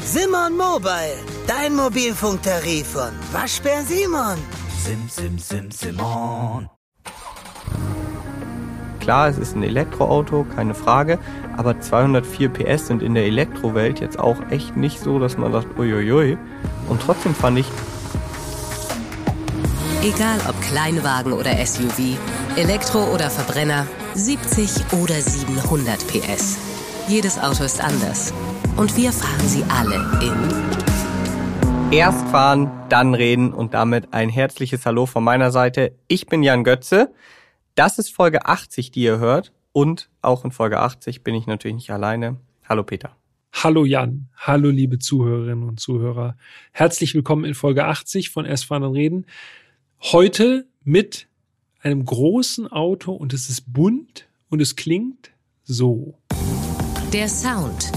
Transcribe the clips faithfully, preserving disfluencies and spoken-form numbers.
Simon Mobile, dein Mobilfunktarif von Waschbär Simon. Sim, sim, sim, Simon. Klar, es ist ein Elektroauto, keine Frage, aber zweihundertvier P S sind in der Elektrowelt jetzt auch echt nicht so, dass man sagt, uiuiui. Und trotzdem fand ich... Egal ob Kleinwagen oder S U V, Elektro oder Verbrenner, siebzig oder siebenhundert P S. Jedes Auto ist anders. Und wir fahren sie alle in... Erst fahren, dann reden und damit ein herzliches Hallo von meiner Seite. Ich bin Jan Götze. Das ist Folge achtzig, die ihr hört. Und auch in Folge achtzig bin ich natürlich nicht alleine. Hallo Peter. Hallo Jan. Hallo liebe Zuhörerinnen und Zuhörer. Herzlich willkommen in Folge achtzig von Erst fahren, dann reden. Heute mit einem großen Auto und es ist bunt und es klingt so. Der Sound.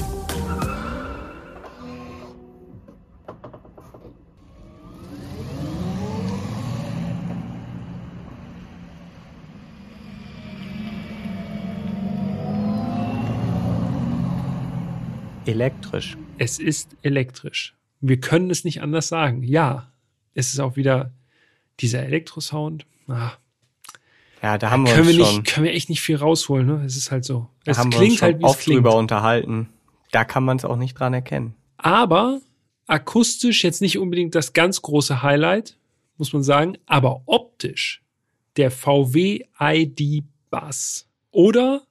Elektrisch. Es ist elektrisch. Wir können es nicht anders sagen. Ja, es ist auch wieder dieser Elektrosound. Ah, Ja, da haben wir können uns wir schon... nicht, können wir echt nicht viel rausholen. Ne? Es ist halt so. Da Es haben wir klingt uns schon halt, wie es oft klingt. drüber unterhalten. Da kann man es auch nicht dran erkennen. Aber akustisch jetzt nicht unbedingt das ganz große Highlight, muss man sagen. Aber optisch der V W I D Buzz oder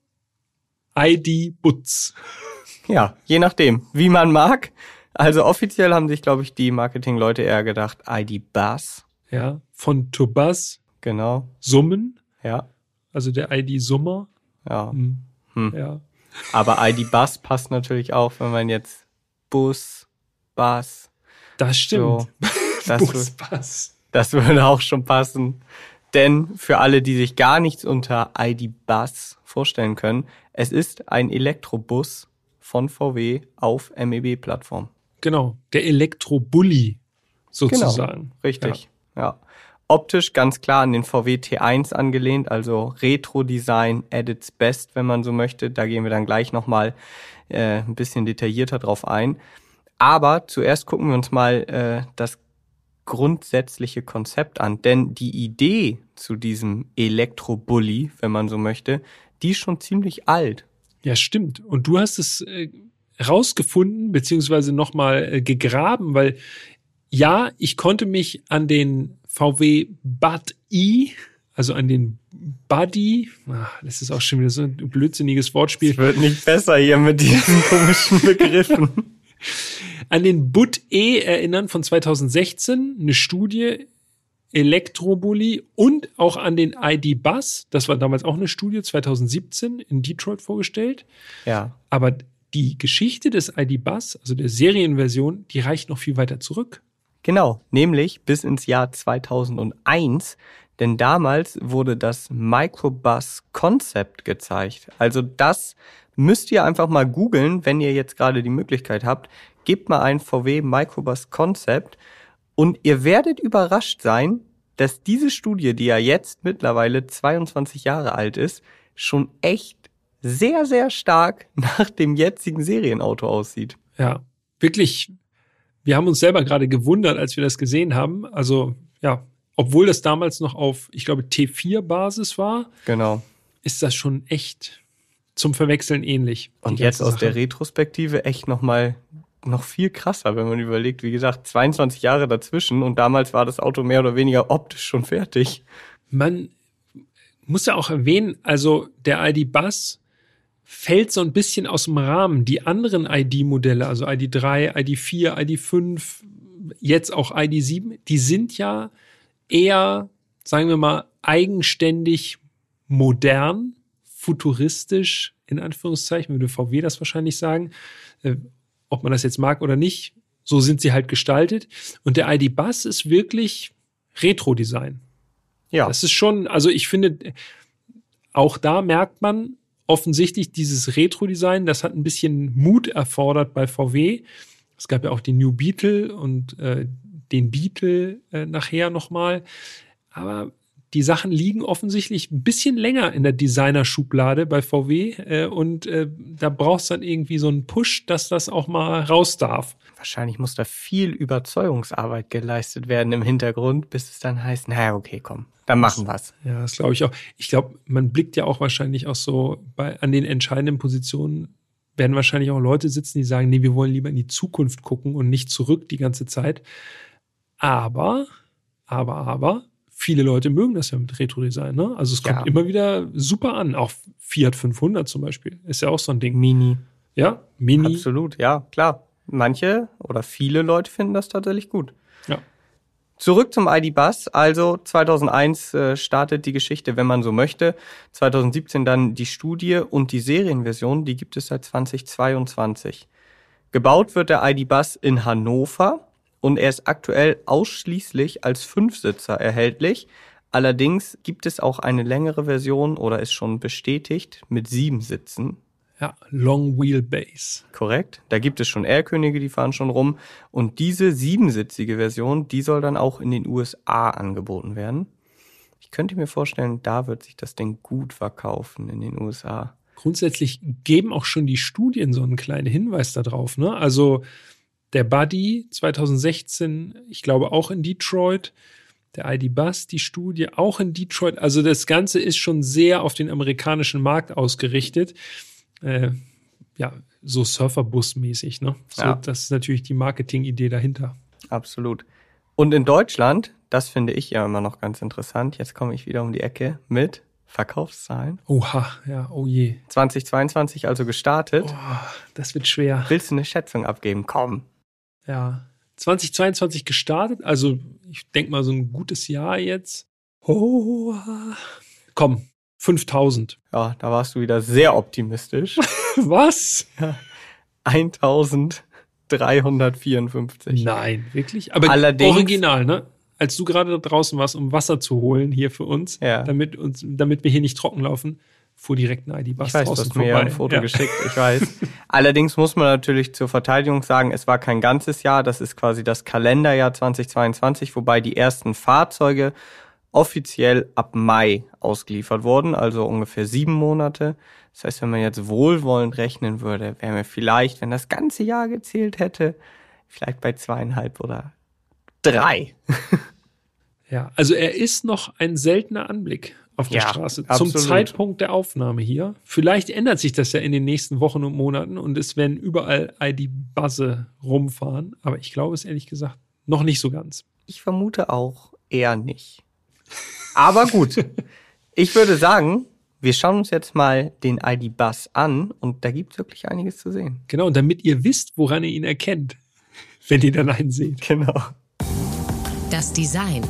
I D Butz. Ja, je nachdem, wie man mag. Also offiziell haben sich, glaube ich, die Marketingleute eher gedacht, I D Buzz. Ja, von to Buzz, Genau, Summen, ja, also der I D-Summer. ja. Hm. Hm. Ja. Aber I D Buzz passt natürlich auch, wenn man jetzt Bus, Bus, Das stimmt. so, das, Bus, Buzz. das würde auch schon passen. Denn für alle, die sich gar nichts unter I D Buzz vorstellen können, es ist ein Elektrobus von V W auf M E B-Plattform. Genau, der Elektrobully sozusagen. Genau, richtig, ja. ja. Optisch ganz klar an den V W T eins angelehnt, also Retro-Design at its best, wenn man so möchte. Da gehen wir dann gleich nochmal äh, ein bisschen detaillierter drauf ein. Aber zuerst gucken wir uns mal äh, das grundsätzliche Konzept an. Denn die Idee zu diesem Elektrobully, wenn man so möchte, die ist schon ziemlich alt. Ja, stimmt. Und du hast es äh, rausgefunden, beziehungsweise nochmal äh, gegraben, weil ja, ich konnte mich an den V W Bud-i, also an den Buddy, ach, das ist auch schon wieder so ein blödsinniges Wortspiel. Es wird nicht besser hier mit diesen komischen Begriffen. An den Bud-e erinnern von zweitausendsechzehn, eine Studie, Elektrobully, und auch an den I D Buzz, das war damals auch eine Studie, zweitausendsiebzehn in Detroit vorgestellt. Ja. Aber die Geschichte des I D Buzz, also der Serienversion, die reicht noch viel weiter zurück. Genau, nämlich bis ins Jahr zweitausendeins, denn damals wurde das Microbus Concept gezeigt. Also das müsst ihr einfach mal googeln, wenn ihr jetzt gerade die Möglichkeit habt. Gebt mal ein V W Microbus Concept und ihr werdet überrascht sein, dass diese Studie, die ja jetzt mittlerweile zweiundzwanzig Jahre alt ist, schon echt sehr, sehr stark nach dem jetzigen Serienauto aussieht. Ja, wirklich. Wir haben uns selber gerade gewundert, als wir das gesehen haben. Also, ja, obwohl das damals noch auf, ich glaube, T vier Basis war, Genau. ist das schon echt zum Verwechseln ähnlich. Und jetzt aus der Retrospektive echt nochmal noch viel krasser, wenn man überlegt, wie gesagt, zweiundzwanzig Jahre dazwischen und damals war das Auto mehr oder weniger optisch schon fertig. Man muss ja auch erwähnen, also der I D Buzz fällt so ein bisschen aus dem Rahmen. Die anderen I D-Modelle, also I D drei, I D vier, I D fünf, jetzt auch I D sieben, die sind ja eher, sagen wir mal, eigenständig modern, futuristisch, in Anführungszeichen, würde V W das wahrscheinlich sagen. Äh, ob man das jetzt mag oder nicht, so sind sie halt gestaltet. Und der I D Buzz ist wirklich Retro-Design. Ja. Das ist schon, also ich finde, auch da merkt man offensichtlich dieses Retro-Design, das hat ein bisschen Mut erfordert bei V W. Es gab ja auch den New Beetle und äh, den Beetle äh, nachher nochmal. Aber die Sachen liegen offensichtlich ein bisschen länger in der Designer-Schublade bei V W äh, und äh, da brauchst du dann irgendwie so einen Push, dass das auch mal raus darf. Wahrscheinlich muss da viel Überzeugungsarbeit geleistet werden im Hintergrund, bis es dann heißt, naja, okay, komm, dann machen wir's. Ja, das glaube ich auch. Ich glaube, man blickt ja auch wahrscheinlich auch so bei an den entscheidenden Positionen werden wahrscheinlich auch Leute sitzen, die sagen, nee, wir wollen lieber in die Zukunft gucken und nicht zurück die ganze Zeit. Aber, aber, aber, viele Leute mögen das ja mit Retro-Design, ne? Also es kommt Ja. immer wieder super an. Auch Fiat fünfhundert zum Beispiel ist ja auch so ein Ding. Mini. Ja, Mini. Absolut, ja, klar. Manche oder viele Leute finden das tatsächlich gut. Ja. Zurück zum I D Buzz. Also zweitausendeins äh, startet die Geschichte, wenn man so möchte. zweitausendsiebzehn dann die Studie und die Serienversion, die gibt es seit zweitausendzweiundzwanzig. Gebaut wird der I D Buzz in Hannover und er ist aktuell ausschließlich als Fünfsitzer erhältlich. Allerdings gibt es auch eine längere Version oder ist schon bestätigt mit sieben Sitzen. Ja, Long Wheelbase. Korrekt. Da gibt es schon R-Könige, die fahren schon rum. Und diese siebensitzige Version, die soll dann auch in den U S A angeboten werden. Ich könnte mir vorstellen, da wird sich das Ding gut verkaufen in den U S A. Grundsätzlich geben auch schon die Studien so einen kleinen Hinweis darauf, ne? Also der Buddy zweitausendsechzehn, ich glaube auch in Detroit. Der I D Buzz, die Studie auch in Detroit. Also das Ganze ist schon sehr auf den amerikanischen Markt ausgerichtet. Äh, ja, so Surferbus-mäßig, ne? So, Ja. Das ist natürlich die Marketingidee dahinter. Absolut. Und in Deutschland, das finde ich ja immer noch ganz interessant, jetzt komme ich wieder um die Ecke mit Verkaufszahlen. Oha, ja, oh je. zweitausendzweiundzwanzig also gestartet. Oh, das wird schwer. Willst du eine Schätzung abgeben? Komm. Ja. zweitausendzweiundzwanzig gestartet, also ich denke mal so ein gutes Jahr jetzt. Oh, komm, fünftausend. Ja, da warst du wieder sehr optimistisch. Was? eintausenddreihundertvierundfünfzig. Nein, wirklich? Aber Allerdings- original, ne? Als du gerade da draußen warst, um Wasser zu holen hier für uns, Ja. damit uns, damit wir hier nicht trocken laufen, fuhr direkt ein I D Buzz Ich weiß, du draußen hast mir ja vorbei. ein Foto Ja. geschickt, ich weiß. Allerdings muss man natürlich zur Verteidigung sagen, es war kein ganzes Jahr, das ist quasi das Kalenderjahr zweitausendzweiundzwanzig, wobei die ersten Fahrzeuge offiziell ab Mai ausgeliefert wurden, also ungefähr sieben Monate. Das heißt, wenn man jetzt wohlwollend rechnen würde, wären wir vielleicht, wenn das ganze Jahr gezählt hätte, vielleicht bei zweieinhalb oder drei. Ja, also er ist noch ein seltener Anblick auf der Ja, Straße. absolut. Zum Zeitpunkt der Aufnahme hier. Vielleicht ändert sich das ja in den nächsten Wochen und Monaten und es werden überall I D Buzze rumfahren. Aber ich glaube es ehrlich gesagt noch nicht so ganz. Ich vermute auch eher nicht. Aber gut, ich würde sagen, wir schauen uns jetzt mal den I D Buzz an und da gibt es wirklich einiges zu sehen. Genau, und damit ihr wisst, woran ihr ihn erkennt, wenn ihr dann einen seht. Genau. Das Design.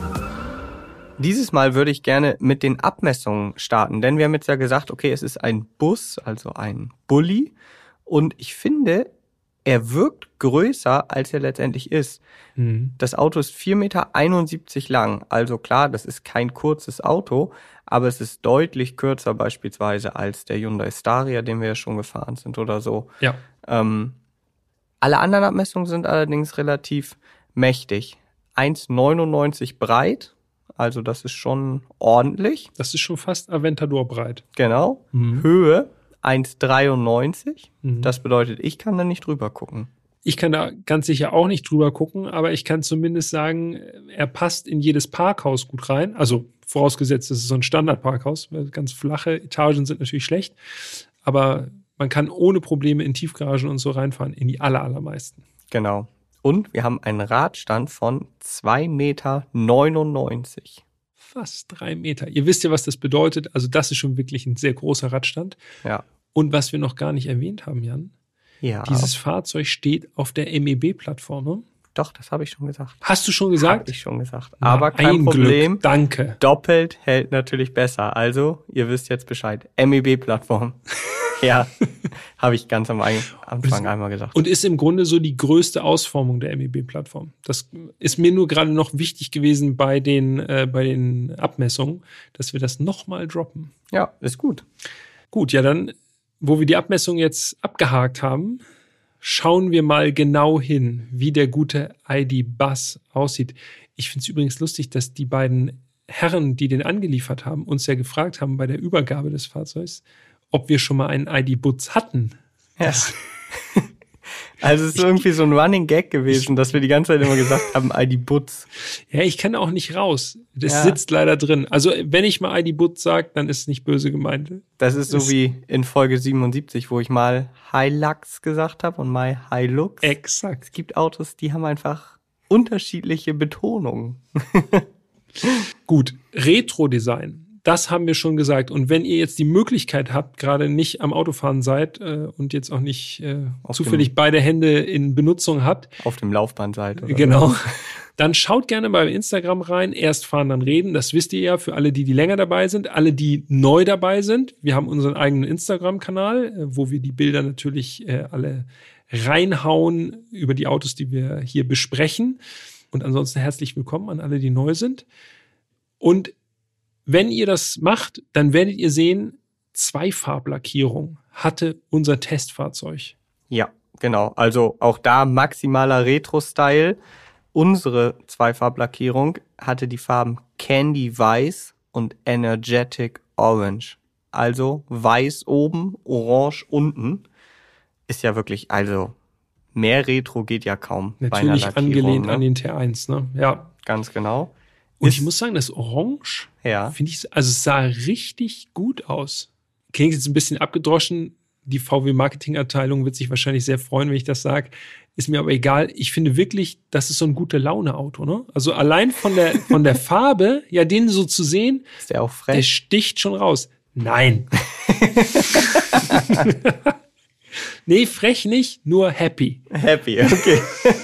Dieses Mal würde ich gerne mit den Abmessungen starten, denn wir haben jetzt ja gesagt, okay, es ist ein Bus, also ein Bulli und ich finde, er wirkt größer, als er letztendlich ist. Mhm. Das Auto ist vier Komma einundsiebzig Meter lang, also klar, das ist kein kurzes Auto, aber es ist deutlich kürzer beispielsweise als der Hyundai Staria, den wir ja schon gefahren sind oder so. Ja. Ähm, alle anderen Abmessungen sind allerdings relativ mächtig. eins Komma neunundneunzig breit, also das ist schon ordentlich. Das ist schon fast Aventador breit. Genau. Mhm. Höhe eins Komma dreiundneunzig. Mhm. Das bedeutet, ich kann da nicht drüber gucken. Ich kann da ganz sicher auch nicht drüber gucken, aber ich kann zumindest sagen, er passt in jedes Parkhaus gut rein. Also vorausgesetzt, das ist so ein Standardparkhaus. Ganz flache Etagen sind natürlich schlecht, aber man kann ohne Probleme in Tiefgaragen und so reinfahren, in die aller, allermeisten. Genau. Und wir haben einen Radstand von zwei Komma neunundneunzig Meter. Fast drei Meter. Ihr wisst ja, was das bedeutet. Also das ist schon wirklich ein sehr großer Radstand. Ja. Und was wir noch gar nicht erwähnt haben, Jan, Ja. dieses Fahrzeug steht auf der M E B-Plattform. Ne? Doch, das habe ich schon gesagt. Hast du schon gesagt? Habe ich schon gesagt. Na, Aber kein ein Problem. Glück. Danke. Doppelt hält natürlich besser. Also, ihr wisst jetzt Bescheid. M E B-Plattform. Ja, habe ich ganz am Anfang einmal gesagt. Und ist im Grunde so die größte Ausformung der M E B-Plattform. Das ist mir nur gerade noch wichtig gewesen bei den, äh, bei den Abmessungen, dass wir das nochmal droppen. Ja, ist gut. Gut, ja dann, wo wir die Abmessung jetzt abgehakt haben, schauen wir mal genau hin, wie der gute I D Buzz aussieht. Ich finde es übrigens lustig, dass die beiden Herren, die den angeliefert haben, uns ja gefragt haben bei der Übergabe des Fahrzeugs, ob wir schon mal einen I D-Butz hatten. Ja. Also es ist irgendwie so ein Running Gag gewesen, dass wir die ganze Zeit immer gesagt haben, I D-Butz. Ja, ich kann auch nicht raus. Das Ja. sitzt leider drin. Also wenn ich mal I D-Butz sage, dann ist es nicht böse gemeint. Das ist so Das- wie in Folge siebenundsiebzig, wo ich mal Hilux gesagt habe und mal Hilux. Exakt. Es gibt Autos, die haben einfach unterschiedliche Betonungen. Gut, Retro-Design. Das haben wir schon gesagt. Und wenn ihr jetzt die Möglichkeit habt, gerade nicht am Autofahren seid äh, und jetzt auch nicht äh, Auf zufällig dem- beide Hände in Benutzung habt, Auf dem Laufband seid. Oder genau, so. dann schaut gerne bei Instagram rein. Erst fahren, dann reden. Das wisst ihr ja für alle, die, die länger dabei sind. Alle, die neu dabei sind. Wir haben unseren eigenen Instagram-Kanal, äh, wo wir die Bilder natürlich äh, alle reinhauen über die Autos, die wir hier besprechen. Und ansonsten herzlich willkommen an alle, die neu sind. Und wenn ihr das macht, dann werdet ihr sehen, Zweifarblackierung hatte unser Testfahrzeug. Ja, genau. Also auch da maximaler Retro-Style. Unsere Zweifarblackierung hatte die Farben Candy Weiß und Energetic Orange. Also weiß oben, orange unten. Ist ja wirklich, also mehr Retro geht ja kaum bei einer Natürlich Lackierung. angelehnt Ne? an den T eins, ne? Ja. Ganz genau. Und Ist- ich muss sagen, das Orange, Ja. finde ich, also es sah richtig gut aus. Klingt jetzt ein bisschen abgedroschen. Die V W-Marketing-Abteilung wird sich wahrscheinlich sehr freuen, wenn ich das sage. Ist mir aber egal. Ich finde wirklich, das ist so ein gute Laune-Auto, ne? Also allein von der, von der Farbe, ja, den so zu sehen, Ist der auch der frech? sticht schon raus. Nein. Nee, frech nicht, nur happy. Happy, okay.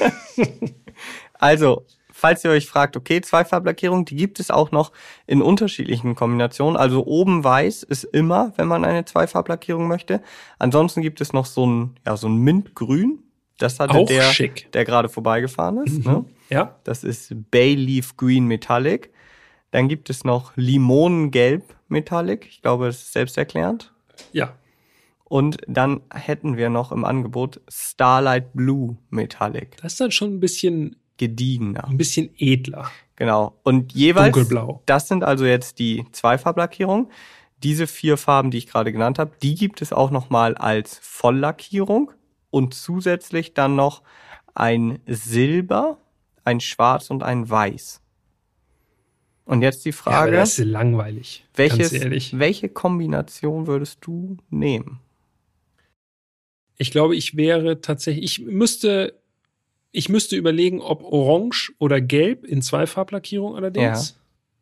Also, falls ihr euch fragt, okay, Zweifarblackierung, die gibt es auch noch in unterschiedlichen Kombinationen. Also oben weiß ist immer, wenn man eine Zweifarblackierung möchte. Ansonsten gibt es noch so ein, ja, so ein Mintgrün. Das hatte Auch der, schick. der gerade vorbeigefahren ist. Ne? Ja. Das ist Bayleaf Green Metallic. Dann gibt es noch Limonengelb Metallic. Ich glaube, das ist selbsterklärend. Ja. Und dann hätten wir noch im Angebot Starlight Blue Metallic. Das ist dann schon ein bisschen, Gediegener. ein bisschen edler. Genau. Und jeweils, Dunkelblau. das sind also jetzt die Zweifarblackierungen. Diese vier Farben, die ich gerade genannt habe, die gibt es auch nochmal als Volllackierung und zusätzlich dann noch ein Silber, ein Schwarz und ein Weiß. Und jetzt die Ja, aber Frage, das ist langweilig. welches, Ganz ehrlich. welche Kombination würdest du nehmen? Ich glaube, ich wäre tatsächlich, ich müsste, ich müsste überlegen, ob Orange oder Gelb in Zweifarblackierung allerdings.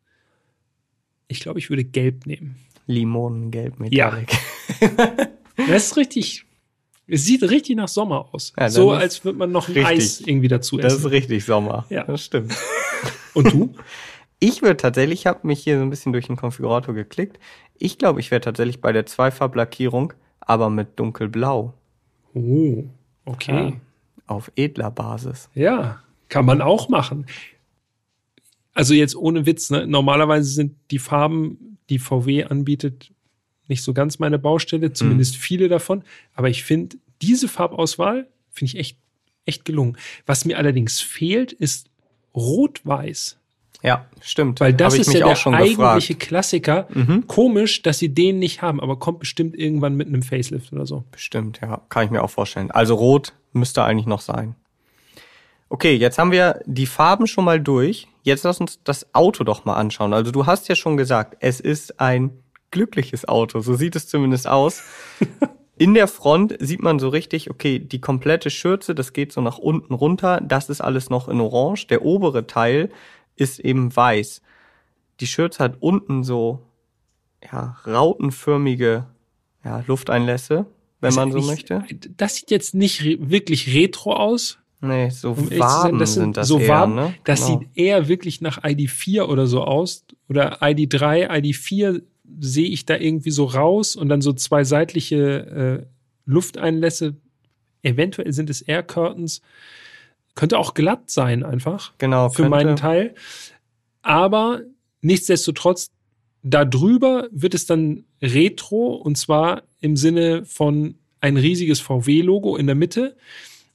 Ich glaube, ich würde Gelb nehmen. Limonengelb Metallic. Das ist richtig, es sieht richtig nach Sommer aus. Ja, dann so, ist als würde man noch ein richtig. Eis irgendwie dazu Das ist essen. richtig Sommer. Ja. Das stimmt. Und du? Ich würde tatsächlich, ich habe mich hier so ein bisschen durch den Konfigurator geklickt. Ich glaube, ich wäre tatsächlich bei der Zweifarblackierung, aber mit dunkelblau. Oh, okay. Ja, auf edler Basis. Ja, kann man auch machen. Also jetzt ohne Witz, ne? Normalerweise sind die Farben, die V W anbietet, nicht so ganz meine Baustelle, zumindest viele davon. Aber ich finde, diese Farbauswahl finde ich echt, echt gelungen. Was mir allerdings fehlt, ist Rot-Weiß. Ja, stimmt. Weil das Hab ich ist mich ja auch der schon eigentliche gefragt. Klassiker. Mhm. Komisch, dass sie den nicht haben, aber kommt bestimmt irgendwann mit einem Facelift oder so. Bestimmt, ja. Kann ich mir auch vorstellen. Also rot müsste eigentlich noch sein. Okay, jetzt haben wir die Farben schon mal durch. Jetzt lass uns das Auto doch mal anschauen. Also du hast ja schon gesagt, es ist ein glückliches Auto. So sieht es zumindest aus. In der Front sieht man so richtig, okay, die komplette Schürze, das geht so nach unten runter. Das ist alles noch in Orange. Der obere Teil ist eben weiß. Die Schürze hat unten so, ja, rautenförmige, ja, Lufteinlässe, wenn man so Ich- möchte. Das sieht jetzt nicht re wirklich retro aus. Nee, so Um ehrlich zu sein, Waben das sind das so eher, Waben, ne? Das Genau. sieht eher wirklich nach I D vier oder so aus. Oder I D drei, I D vier sehe ich da irgendwie so raus und dann so zwei seitliche äh, Lufteinlässe. Eventuell sind es Air Curtains. Könnte auch glatt sein einfach. Genau, Für könnte. meinen Teil. Aber nichtsdestotrotz, da drüber wird es dann retro und zwar im Sinne von ein riesiges V W-Logo in der Mitte.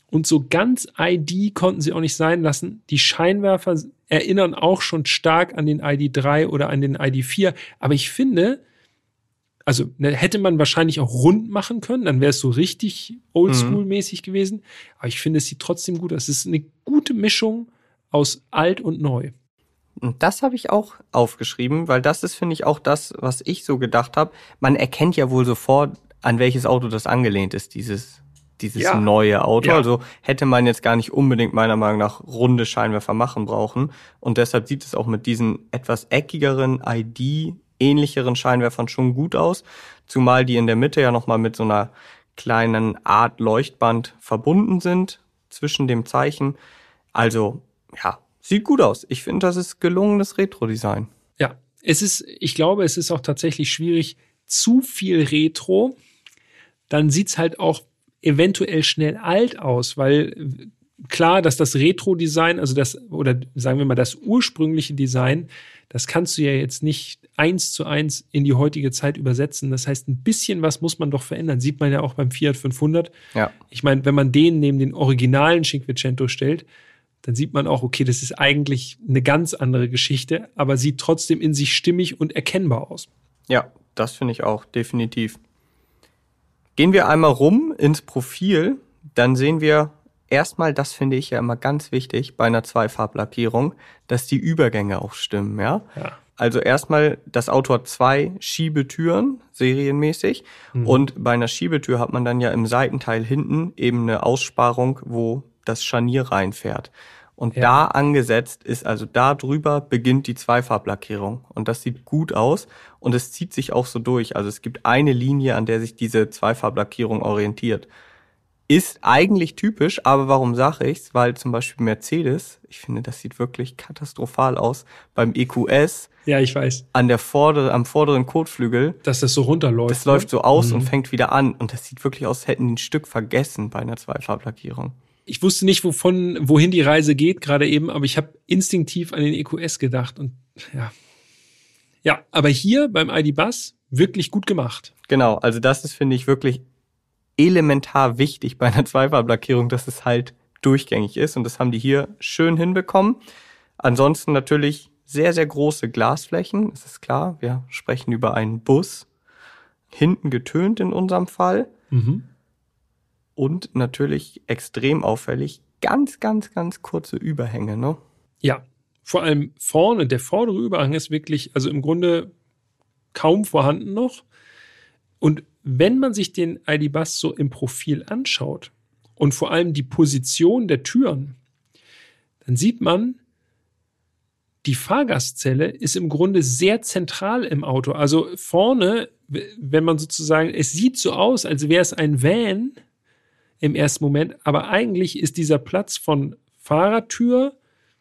Und so ganz I D konnten sie auch nicht sein lassen. Die Scheinwerfer erinnern auch schon stark an den I D drei oder an den I D vier. Aber ich finde, also ne, hätte man wahrscheinlich auch rund machen können, dann wäre es so richtig oldschool-mäßig mhm. gewesen. Aber ich finde, es sieht trotzdem gut aus. Es ist eine gute Mischung aus alt und neu. Und das habe ich auch aufgeschrieben, weil das ist, finde ich, auch das, was ich so gedacht habe. Man erkennt ja wohl sofort, an welches Auto das angelehnt ist, dieses dieses ja. neue Auto. Ja. Also hätte man jetzt gar nicht unbedingt meiner Meinung nach runde Scheinwerfer machen brauchen. Und deshalb sieht es auch mit diesen etwas eckigeren, I D-ähnlicheren Scheinwerfern schon gut aus. Zumal die in der Mitte ja nochmal mit so einer kleinen Art Leuchtband verbunden sind zwischen dem Zeichen. Also, ja, sieht gut aus. Ich finde, das ist gelungenes Retro-Design. Ja, es ist, ich glaube, es ist auch tatsächlich schwierig, zu viel Retro, dann sieht's halt auch eventuell schnell alt aus, weil klar, dass das Retro-Design, also das, oder sagen wir mal das ursprüngliche Design, das kannst du ja jetzt nicht eins zu eins in die heutige Zeit übersetzen. Das heißt, ein bisschen was muss man doch verändern. Sieht man ja auch beim Fiat fünfhundert. Ja. Ich meine, wenn man den neben den originalen Cinquecento stellt, dann sieht man auch, okay, das ist eigentlich eine ganz andere Geschichte, aber sieht trotzdem in sich stimmig und erkennbar aus. Ja, das finde ich auch, definitiv. Gehen wir einmal rum ins Profil, dann sehen wir erstmal, das finde ich ja immer ganz wichtig bei einer Zweifarblackierung, dass die Übergänge auch stimmen, ja? Ja. Also erstmal, das Auto hat zwei Schiebetüren, serienmäßig, mhm. und bei einer Schiebetür hat man dann ja im Seitenteil hinten eben eine Aussparung, wo das Scharnier reinfährt. Und ja. da angesetzt ist, also da drüber beginnt die Zweifarblackierung. Und das sieht gut aus und es zieht sich auch so durch. Also es gibt eine Linie, an der sich diese Zweifarblackierung orientiert. Ist eigentlich typisch, aber warum sage ich's? Weil zum Beispiel Mercedes, ich finde, das sieht wirklich katastrophal aus, beim E Q S. Ja, ich weiß. An der vorder-, am vorderen Kotflügel. Dass das so runterläuft. Das ne? läuft so aus mhm. und fängt wieder an. Und das sieht wirklich aus, als hätten die ein Stück vergessen bei einer Zweifarblackierung. Ich wusste nicht, wovon, wohin die Reise geht, gerade eben, aber ich habe instinktiv an den E Q S gedacht und ja. Ja, aber hier beim I D Buzz wirklich gut gemacht. Genau, also das ist, finde ich, wirklich elementar wichtig bei einer Zweifarblackierung, dass es halt durchgängig ist und das haben die hier schön hinbekommen. Ansonsten natürlich sehr, sehr große Glasflächen, das ist klar, wir sprechen über einen Bus, hinten getönt in unserem Fall. Mhm. Und natürlich extrem auffällig, ganz, ganz, ganz kurze Überhänge, ne? Ja, vor allem vorne, der vordere Überhang ist wirklich, also im Grunde kaum vorhanden noch. Und wenn man sich den I D Buzz so im Profil anschaut und vor allem die Position der Türen, dann sieht man, die Fahrgastzelle ist im Grunde sehr zentral im Auto. Also vorne, wenn man sozusagen, es sieht so aus, als wäre es ein Van, im ersten Moment, aber eigentlich ist dieser Platz von Fahrertür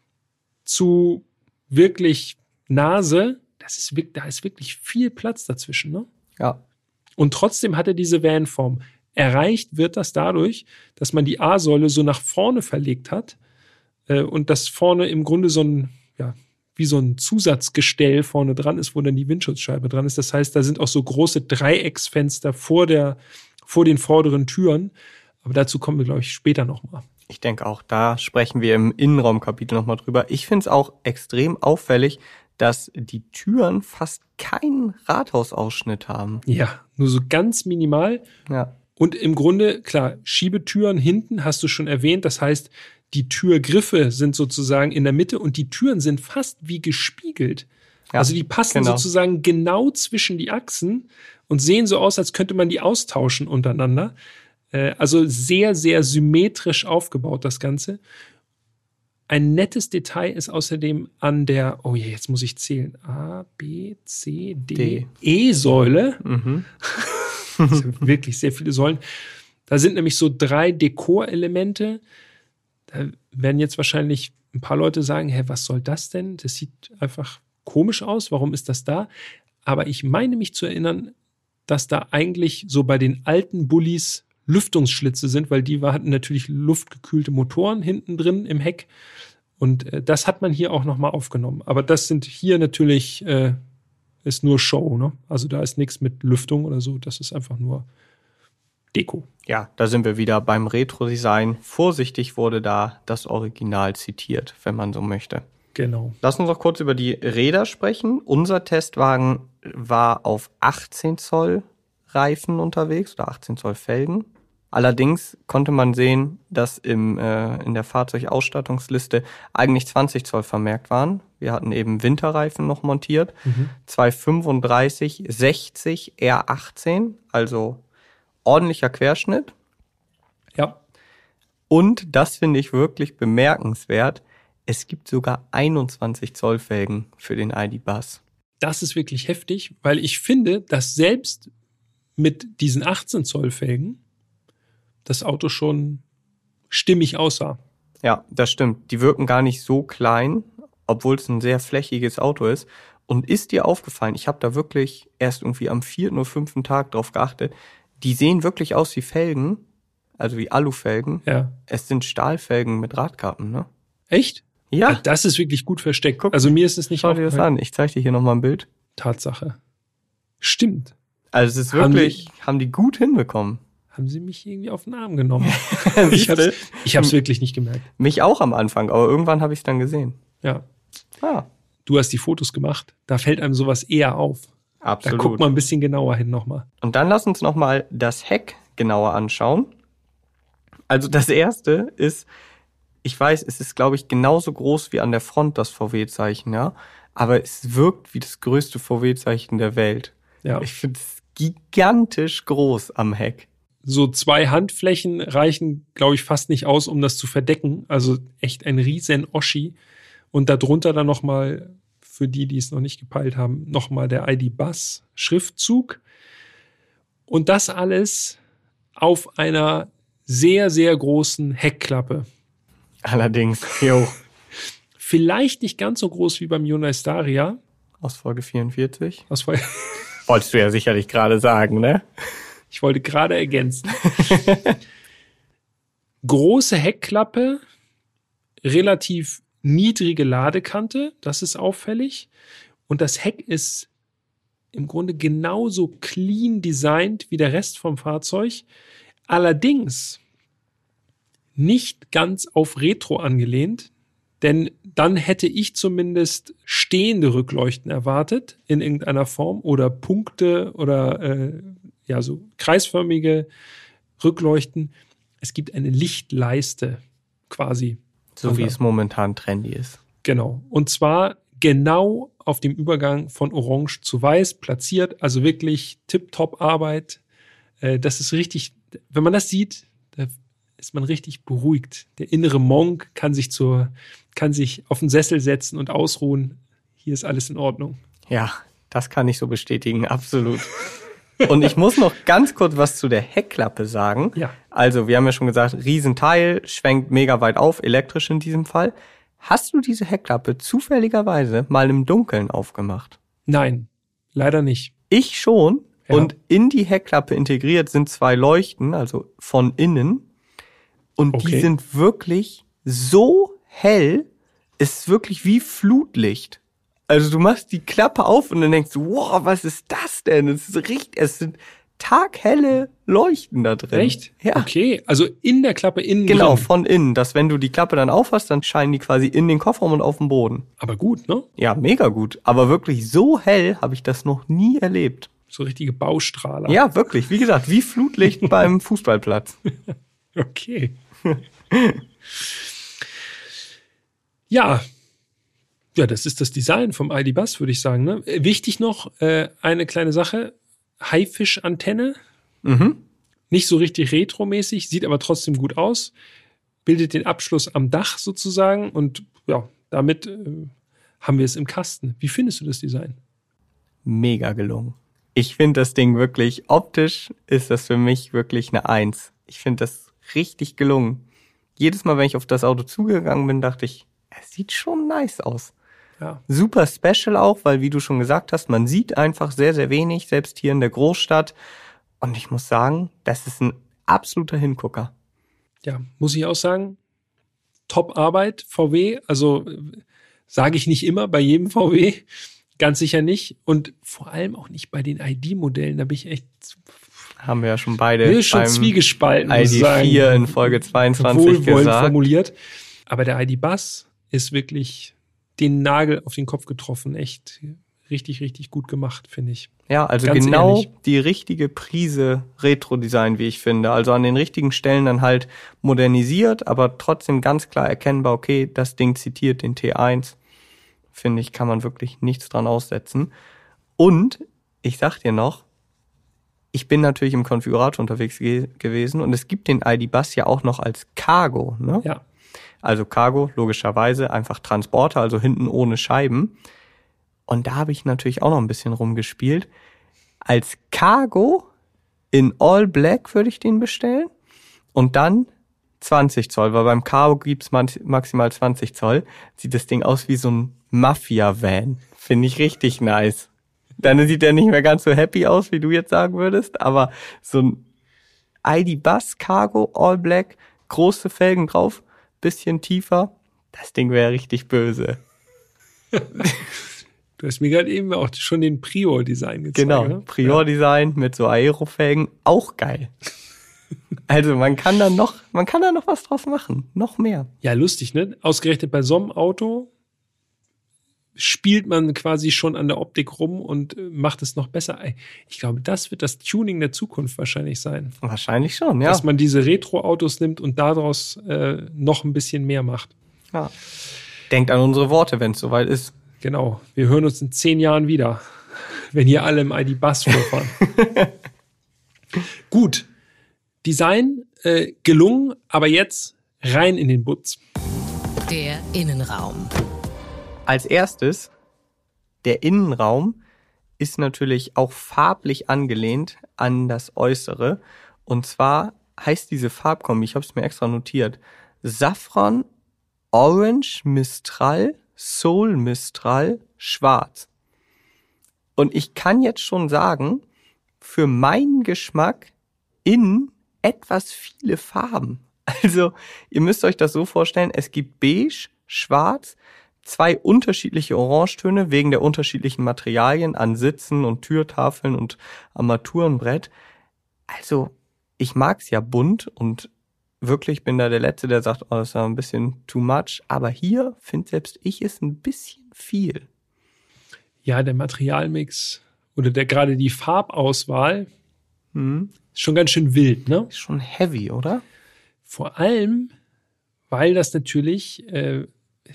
zu wirklich Nase, das ist wirklich, da ist wirklich viel Platz dazwischen, ne? Ja. Und trotzdem hat er diese Van-Form. Erreicht wird das dadurch, dass man die A-Säule so nach vorne verlegt hat äh, und dass vorne im Grunde so ein, ja, wie so ein Zusatzgestell vorne dran ist, wo dann die Windschutzscheibe dran ist. Das heißt, da sind auch so große Dreiecksfenster vor der, vor den vorderen Türen. Aber dazu kommen wir, glaube ich, später nochmal. Ich denke auch, da sprechen wir im Innenraumkapitel nochmal drüber. Ich finde es auch extrem auffällig, dass die Türen fast keinen Rathausausschnitt haben. Ja, nur so ganz minimal. Ja. Und im Grunde, klar, Schiebetüren hinten hast du schon erwähnt. Das heißt, die Türgriffe sind sozusagen in der Mitte und die Türen sind fast wie gespiegelt. Ja, also die passen genau. sozusagen genau zwischen die Achsen und sehen so aus, als könnte man die austauschen untereinander. Also sehr, sehr symmetrisch aufgebaut, das Ganze. Ein nettes Detail ist außerdem an der, oh je, jetzt muss ich zählen, A, B, C, D, D. E-Säule. Mhm. Das sind wirklich sehr viele Säulen. Da sind nämlich so drei Dekorelemente. Da werden jetzt wahrscheinlich ein paar Leute sagen, hä, was soll das denn? Das sieht einfach komisch aus. Warum ist das da? Aber ich meine mich zu erinnern, dass da eigentlich so bei den alten Bullis Lüftungsschlitze sind, weil die hatten natürlich luftgekühlte Motoren hinten drin im Heck. Und äh, das hat man hier auch nochmal aufgenommen. Aber das sind hier natürlich, äh, ist nur Show, ne? Also da ist nichts mit Lüftung oder so. Das ist einfach nur Deko. Ja, da sind wir wieder beim Retro-Design. Vorsichtig wurde da das Original zitiert, wenn man so möchte. Genau. Lass uns noch kurz über die Räder sprechen. Unser Testwagen war auf achtzehn Zoll Reifen unterwegs oder achtzehn Zoll Felgen. Allerdings konnte man sehen, dass im, äh, in der Fahrzeugausstattungsliste eigentlich zwanzig Zoll vermerkt waren. Wir hatten eben Winterreifen noch montiert. Mhm. zwei fünfunddreißig sechzig R achtzehn, also ordentlicher Querschnitt. Ja. Und das finde ich wirklich bemerkenswert. Es gibt sogar einundzwanzig Zoll Felgen für den I D Buzz. Das ist wirklich heftig, weil ich finde, dass selbst mit diesen achtzehn Zoll Felgen das Auto schon stimmig aussah. Ja, das stimmt. Die wirken gar nicht so klein, obwohl es ein sehr flächiges Auto ist. Und ist dir aufgefallen, ich habe da wirklich erst irgendwie am vierten oder fünften Tag drauf geachtet, die sehen wirklich aus wie Felgen, also wie Alufelgen. Ja. Es sind Stahlfelgen mit Radkappen, ne? Echt? Ja. Ah, das ist wirklich gut versteckt. Guck, also mir ist es nicht schau dir das an. Ich zeige dir hier nochmal ein Bild. Tatsache. Stimmt. Also es ist Haben wirklich, die, haben die gut hinbekommen. Haben sie mich irgendwie auf den Arm genommen? ich hab's, ich hab's wirklich nicht gemerkt. Mich auch am Anfang, aber irgendwann habe ich es dann gesehen. Ja. Ah. Du hast die Fotos gemacht. Da fällt einem sowas eher auf. Absolut. Da guckt man ein bisschen genauer hin nochmal. Und dann lass uns nochmal das Heck genauer anschauen. Also das erste ist, ich weiß, es ist, glaube ich, genauso groß wie an der Front das V W-Zeichen, ja. Aber es wirkt wie das größte V W-Zeichen der Welt. Ja. Ich finde es gigantisch groß am Heck. So zwei Handflächen reichen, glaube ich, fast nicht aus, um das zu verdecken. Also echt ein riesen Oschi. Und darunter dann nochmal, für die, die es noch nicht gepeilt haben, nochmal der I D Buzz Schriftzug. Und das alles auf einer sehr, sehr großen Heckklappe. Allerdings, jo. Vielleicht nicht ganz so groß wie beim Hyundai Staria. Aus Folge vierundvierzig. Aus Folge Wolltest du ja sicherlich gerade sagen, ne? Ich wollte gerade ergänzen. Große Heckklappe, relativ niedrige Ladekante, das ist auffällig. Und das Heck ist im Grunde genauso clean designt wie der Rest vom Fahrzeug. Allerdings nicht ganz auf Retro angelehnt, denn dann hätte ich zumindest stehende Rückleuchten erwartet in irgendeiner Form oder Punkte oder äh, ja so kreisförmige Rückleuchten. Es gibt eine Lichtleiste quasi. So wie es momentan trendy ist. Genau. Und zwar genau auf dem Übergang von Orange zu Weiß platziert. Also wirklich tipptopp Arbeit. Äh, das ist richtig, wenn man das sieht, da ist man richtig beruhigt. Der innere Monk kann sich zur, kann sich auf den Sessel setzen und ausruhen. Hier ist alles in Ordnung. Ja, das kann ich so bestätigen, absolut. Und ich muss noch ganz kurz was zu der Heckklappe sagen. Ja. Also, wir haben ja schon gesagt, Riesenteil, schwenkt mega weit auf, elektrisch in diesem Fall. Hast du diese Heckklappe zufälligerweise mal im Dunkeln aufgemacht? Nein, leider nicht. Ich schon. Ja. Und in die Heckklappe integriert sind zwei Leuchten, also von innen. Und Okay. die sind wirklich so hell, es ist wirklich wie Flutlicht. Also du machst die Klappe auf und dann denkst du, wow, was ist das denn? Es ist richtig, es sind taghelle Leuchten da drin. Echt? Ja. Okay, also in der Klappe innen Genau, drin. von innen. Dass wenn du die Klappe dann aufhast, dann scheinen die quasi in den Kofferraum und auf den Boden. Aber gut, ne? Ja, mega gut. Aber wirklich so hell habe ich das noch nie erlebt. So richtige Baustrahler. Ja, wirklich. Wie gesagt, wie Flutlicht beim Fußballplatz. Okay. Ja. Ja, das ist das Design vom I D Buzz, würde ich sagen. Ne? Wichtig noch, äh, eine kleine Sache. Haifisch-Antenne. Mhm. Nicht so richtig retromäßig, sieht aber trotzdem gut aus. Bildet den Abschluss am Dach sozusagen. Und ja, damit äh, haben wir es im Kasten. Wie findest du das Design? Mega gelungen. Ich finde das Ding wirklich, optisch ist das für mich wirklich eine Eins. Ich finde das richtig gelungen. Jedes Mal, wenn ich auf das Auto zugegangen bin, dachte ich, es sieht schon nice aus. Ja. Super special auch, weil wie du schon gesagt hast, man sieht einfach sehr, sehr wenig, selbst hier in der Großstadt. Und ich muss sagen, das ist ein absoluter Hingucker. Ja, muss ich auch sagen, Top-Arbeit, V W. Also äh, sage ich nicht immer bei jedem V W, ganz sicher nicht. Und vor allem auch nicht bei den I D-Modellen. Da bin ich echt Haben wir ja schon beide Nee, schon beim zwiegespalten, muss I ich D sagen. vier in Folge zweiundzwanzig Wohlwollend gesagt. formuliert. Aber der I D Buzz ist wirklich den Nagel auf den Kopf getroffen. Echt richtig, richtig gut gemacht, finde ich. Ja, also Ganz genau ehrlich. die richtige Prise Retro-Design, wie ich finde. Also an den richtigen Stellen dann halt modernisiert, aber trotzdem ganz klar erkennbar, okay, das Ding zitiert den T eins. Finde ich, kann man wirklich nichts dran aussetzen. Und ich sag dir noch, ich bin natürlich im Konfigurator unterwegs ge- gewesen und es gibt den I D Buzz ja auch noch als Cargo, ne? Ja. Also Cargo, logischerweise, einfach Transporter, also hinten ohne Scheiben. Und da habe ich natürlich auch noch ein bisschen rumgespielt. Als Cargo in All Black würde ich den bestellen. Und dann zwanzig Zoll, weil beim Cargo gibt's maximal zwanzig Zoll. Sieht das Ding aus wie so ein Mafia-Van. Finde ich richtig nice. Dann sieht der nicht mehr ganz so happy aus, wie du jetzt sagen würdest. Aber so ein I D Buzz Cargo All Black, große Felgen drauf, bisschen tiefer. Das Ding wäre richtig böse. Du hast mir gerade eben auch schon den Prior-Design gezeigt. Genau, oder? Prior-Design mit so Aerofelgen, auch geil. Also man kann da noch, man kann da noch was draus machen, noch mehr. Ja, lustig, ne? Ausgerechnet bei so einem Auto spielt man quasi schon an der Optik rum und macht es noch besser. Ich glaube, das wird das Tuning der Zukunft wahrscheinlich sein. Wahrscheinlich schon, ja. Dass man diese Retro-Autos nimmt und daraus äh, noch ein bisschen mehr macht. ja. Denkt an unsere Worte, wenn es soweit ist. Genau. Wir hören uns in zehn Jahren wieder, wenn hier alle im I D Buzz vorfahren. Gut. Design äh, gelungen, aber jetzt rein in den Butz. Der Innenraum. Als erstes, der Innenraum ist natürlich auch farblich angelehnt an das Äußere. Und zwar heißt diese Farbkombi, ich habe es mir extra notiert, Safran, Orange, Mistral, Soul Mistral, Schwarz. Und ich kann jetzt schon sagen, für meinen Geschmack in etwas viele Farben. Also ihr müsst euch das so vorstellen, es gibt Beige, Schwarz, zwei unterschiedliche Orangetöne wegen der unterschiedlichen Materialien an Sitzen und Türtafeln und Armaturenbrett. Also ich mag's ja bunt und wirklich bin da der Letzte, der sagt, oh, das ist ja ein bisschen too much. Aber hier finde selbst ich es ein bisschen viel. Ja, der Materialmix oder der gerade die Farbauswahl Hm. ist schon ganz schön wild, ne? Ist schon heavy, oder? Vor allem, weil das natürlich äh,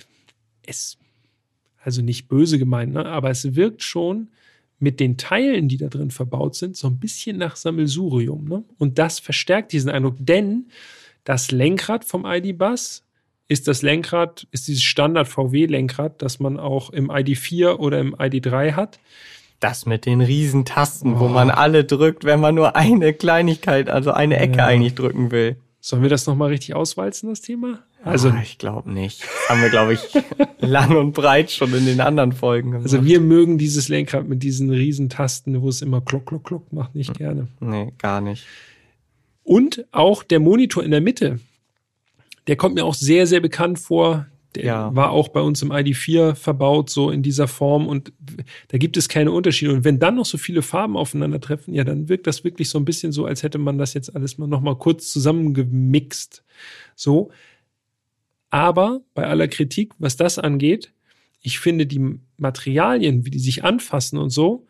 es, also nicht böse gemeint, ne? Aber es wirkt schon mit den Teilen, die da drin verbaut sind, so ein bisschen nach Sammelsurium, ne? Und das verstärkt diesen Eindruck, denn das Lenkrad vom I D Buzz ist das Lenkrad, ist dieses Standard-V W-Lenkrad, das man auch im I D vier oder im I D drei hat. Das mit den riesen Tasten, Oh. wo man alle drückt, wenn man nur eine Kleinigkeit, also eine Ecke Ja. eigentlich drücken will. Sollen wir das nochmal richtig auswalzen, das Thema? Also, Ah, ich glaube nicht. Das haben wir, glaube ich, lang und breit schon in den anderen Folgen gemacht. also wir mögen dieses Lenkrad mit diesen riesen Tasten, wo es immer klock, klock, klock macht, nicht gerne. Nee, gar nicht. Und auch der Monitor in der Mitte, der kommt mir auch sehr, sehr bekannt vor. Der Ja. war auch bei uns im I D vier verbaut, so in dieser Form. Und da gibt es keine Unterschiede. Und wenn dann noch so viele Farben aufeinandertreffen, ja, dann wirkt das wirklich so ein bisschen so, als hätte man das jetzt alles mal noch mal kurz zusammengemixt. So. Aber bei aller Kritik, was das angeht, ich finde die Materialien, wie die sich anfassen und so,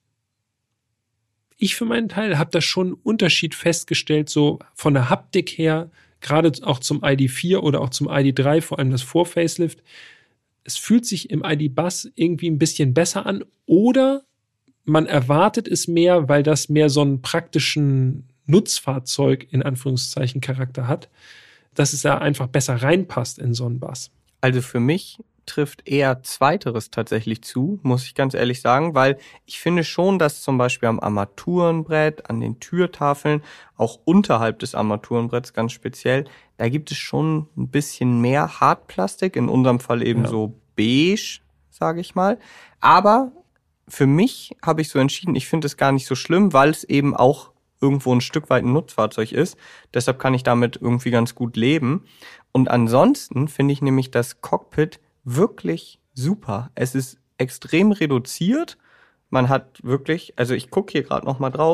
ich für meinen Teil habe da schon einen Unterschied festgestellt, so von der Haptik her, gerade auch zum I D vier oder auch zum I D drei, vor allem das Vor-Facelift. Es fühlt sich im I D Buzz irgendwie ein bisschen besser an oder man erwartet es mehr, weil das mehr so einen praktischen Nutzfahrzeug in Anführungszeichen Charakter hat, dass es da einfach besser reinpasst in so einen Buzz. Also für mich trifft eher Zweiteres tatsächlich zu, muss ich ganz ehrlich sagen, weil ich finde schon, dass zum Beispiel am Armaturenbrett, an den Türtafeln, auch unterhalb des Armaturenbretts ganz speziell, da gibt es schon ein bisschen mehr Hartplastik, in unserem Fall eben Ja. so beige, sage ich mal. Aber für mich habe ich so entschieden, ich finde es gar nicht so schlimm, weil es eben auch irgendwo ein Stück weit ein Nutzfahrzeug ist. Deshalb kann ich damit irgendwie ganz gut leben. Und ansonsten finde ich nämlich das Cockpit wirklich super. Es ist extrem reduziert. Man hat wirklich, also ich gucke hier gerade noch mal drauf,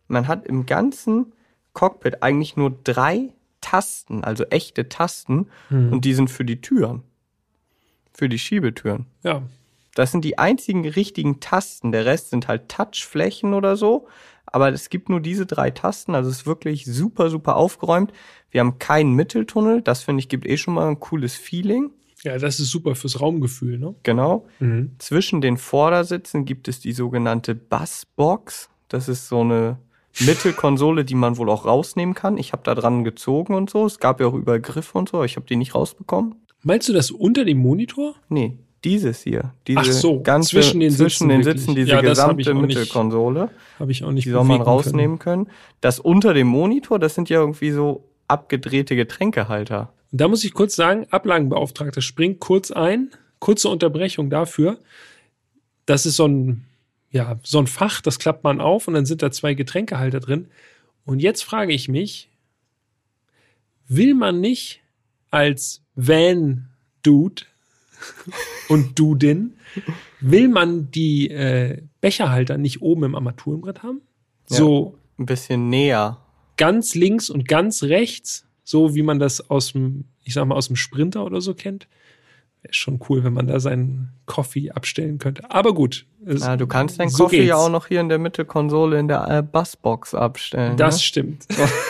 man hat im ganzen Cockpit eigentlich nur drei Tasten, also echte Tasten, Hm. und die sind für die Türen, für die Schiebetüren. Ja. Das sind die einzigen richtigen Tasten. Der Rest sind halt Touchflächen oder so. Aber es gibt nur diese drei Tasten. Also es ist wirklich super, super aufgeräumt. Wir haben keinen Mitteltunnel. Das, finde ich, gibt eh schon mal ein cooles Feeling. Ja, das ist super fürs Raumgefühl, ne? Genau. Mhm. Zwischen den Vordersitzen gibt es die sogenannte Bassbox. Das ist so eine Mittelkonsole, die man wohl auch rausnehmen kann. Ich habe da dran gezogen und so. Es gab ja auch überall Griffe und so. Ich habe die nicht rausbekommen. Meinst du das unter dem Monitor? Nee, dieses hier. Diese Ach so, ganze, zwischen den zwischen Sitzen den wirklich. Sitzen, diese Ja, das hab ich gesamte auch nicht- Mittelkonsole. Habe ich auch nicht Die soll man bewegen rausnehmen können. Das unter dem Monitor, das sind ja irgendwie so abgedrehte Getränkehalter. Und da muss ich kurz sagen, Ablagenbeauftragter springt kurz ein. Kurze Unterbrechung dafür. Das ist so ein, ja, so ein Fach, das klappt man auf und dann sind da zwei Getränkehalter drin. Und jetzt frage ich mich, will man nicht als Van-Dude und Dudin, will man die äh, Becherhalter nicht oben im Armaturenbrett haben? Ja. So Ein bisschen näher. ganz links und ganz rechts, so wie man das aus dem, ich sag mal, aus dem Sprinter oder so kennt. Wäre schon cool, wenn man da seinen Coffee abstellen könnte. Aber gut. es- Ja, du kannst deinen so Coffee ja geht's. auch noch hier in der Mittelkonsole in der äh, Bassbox abstellen. Das ne? stimmt.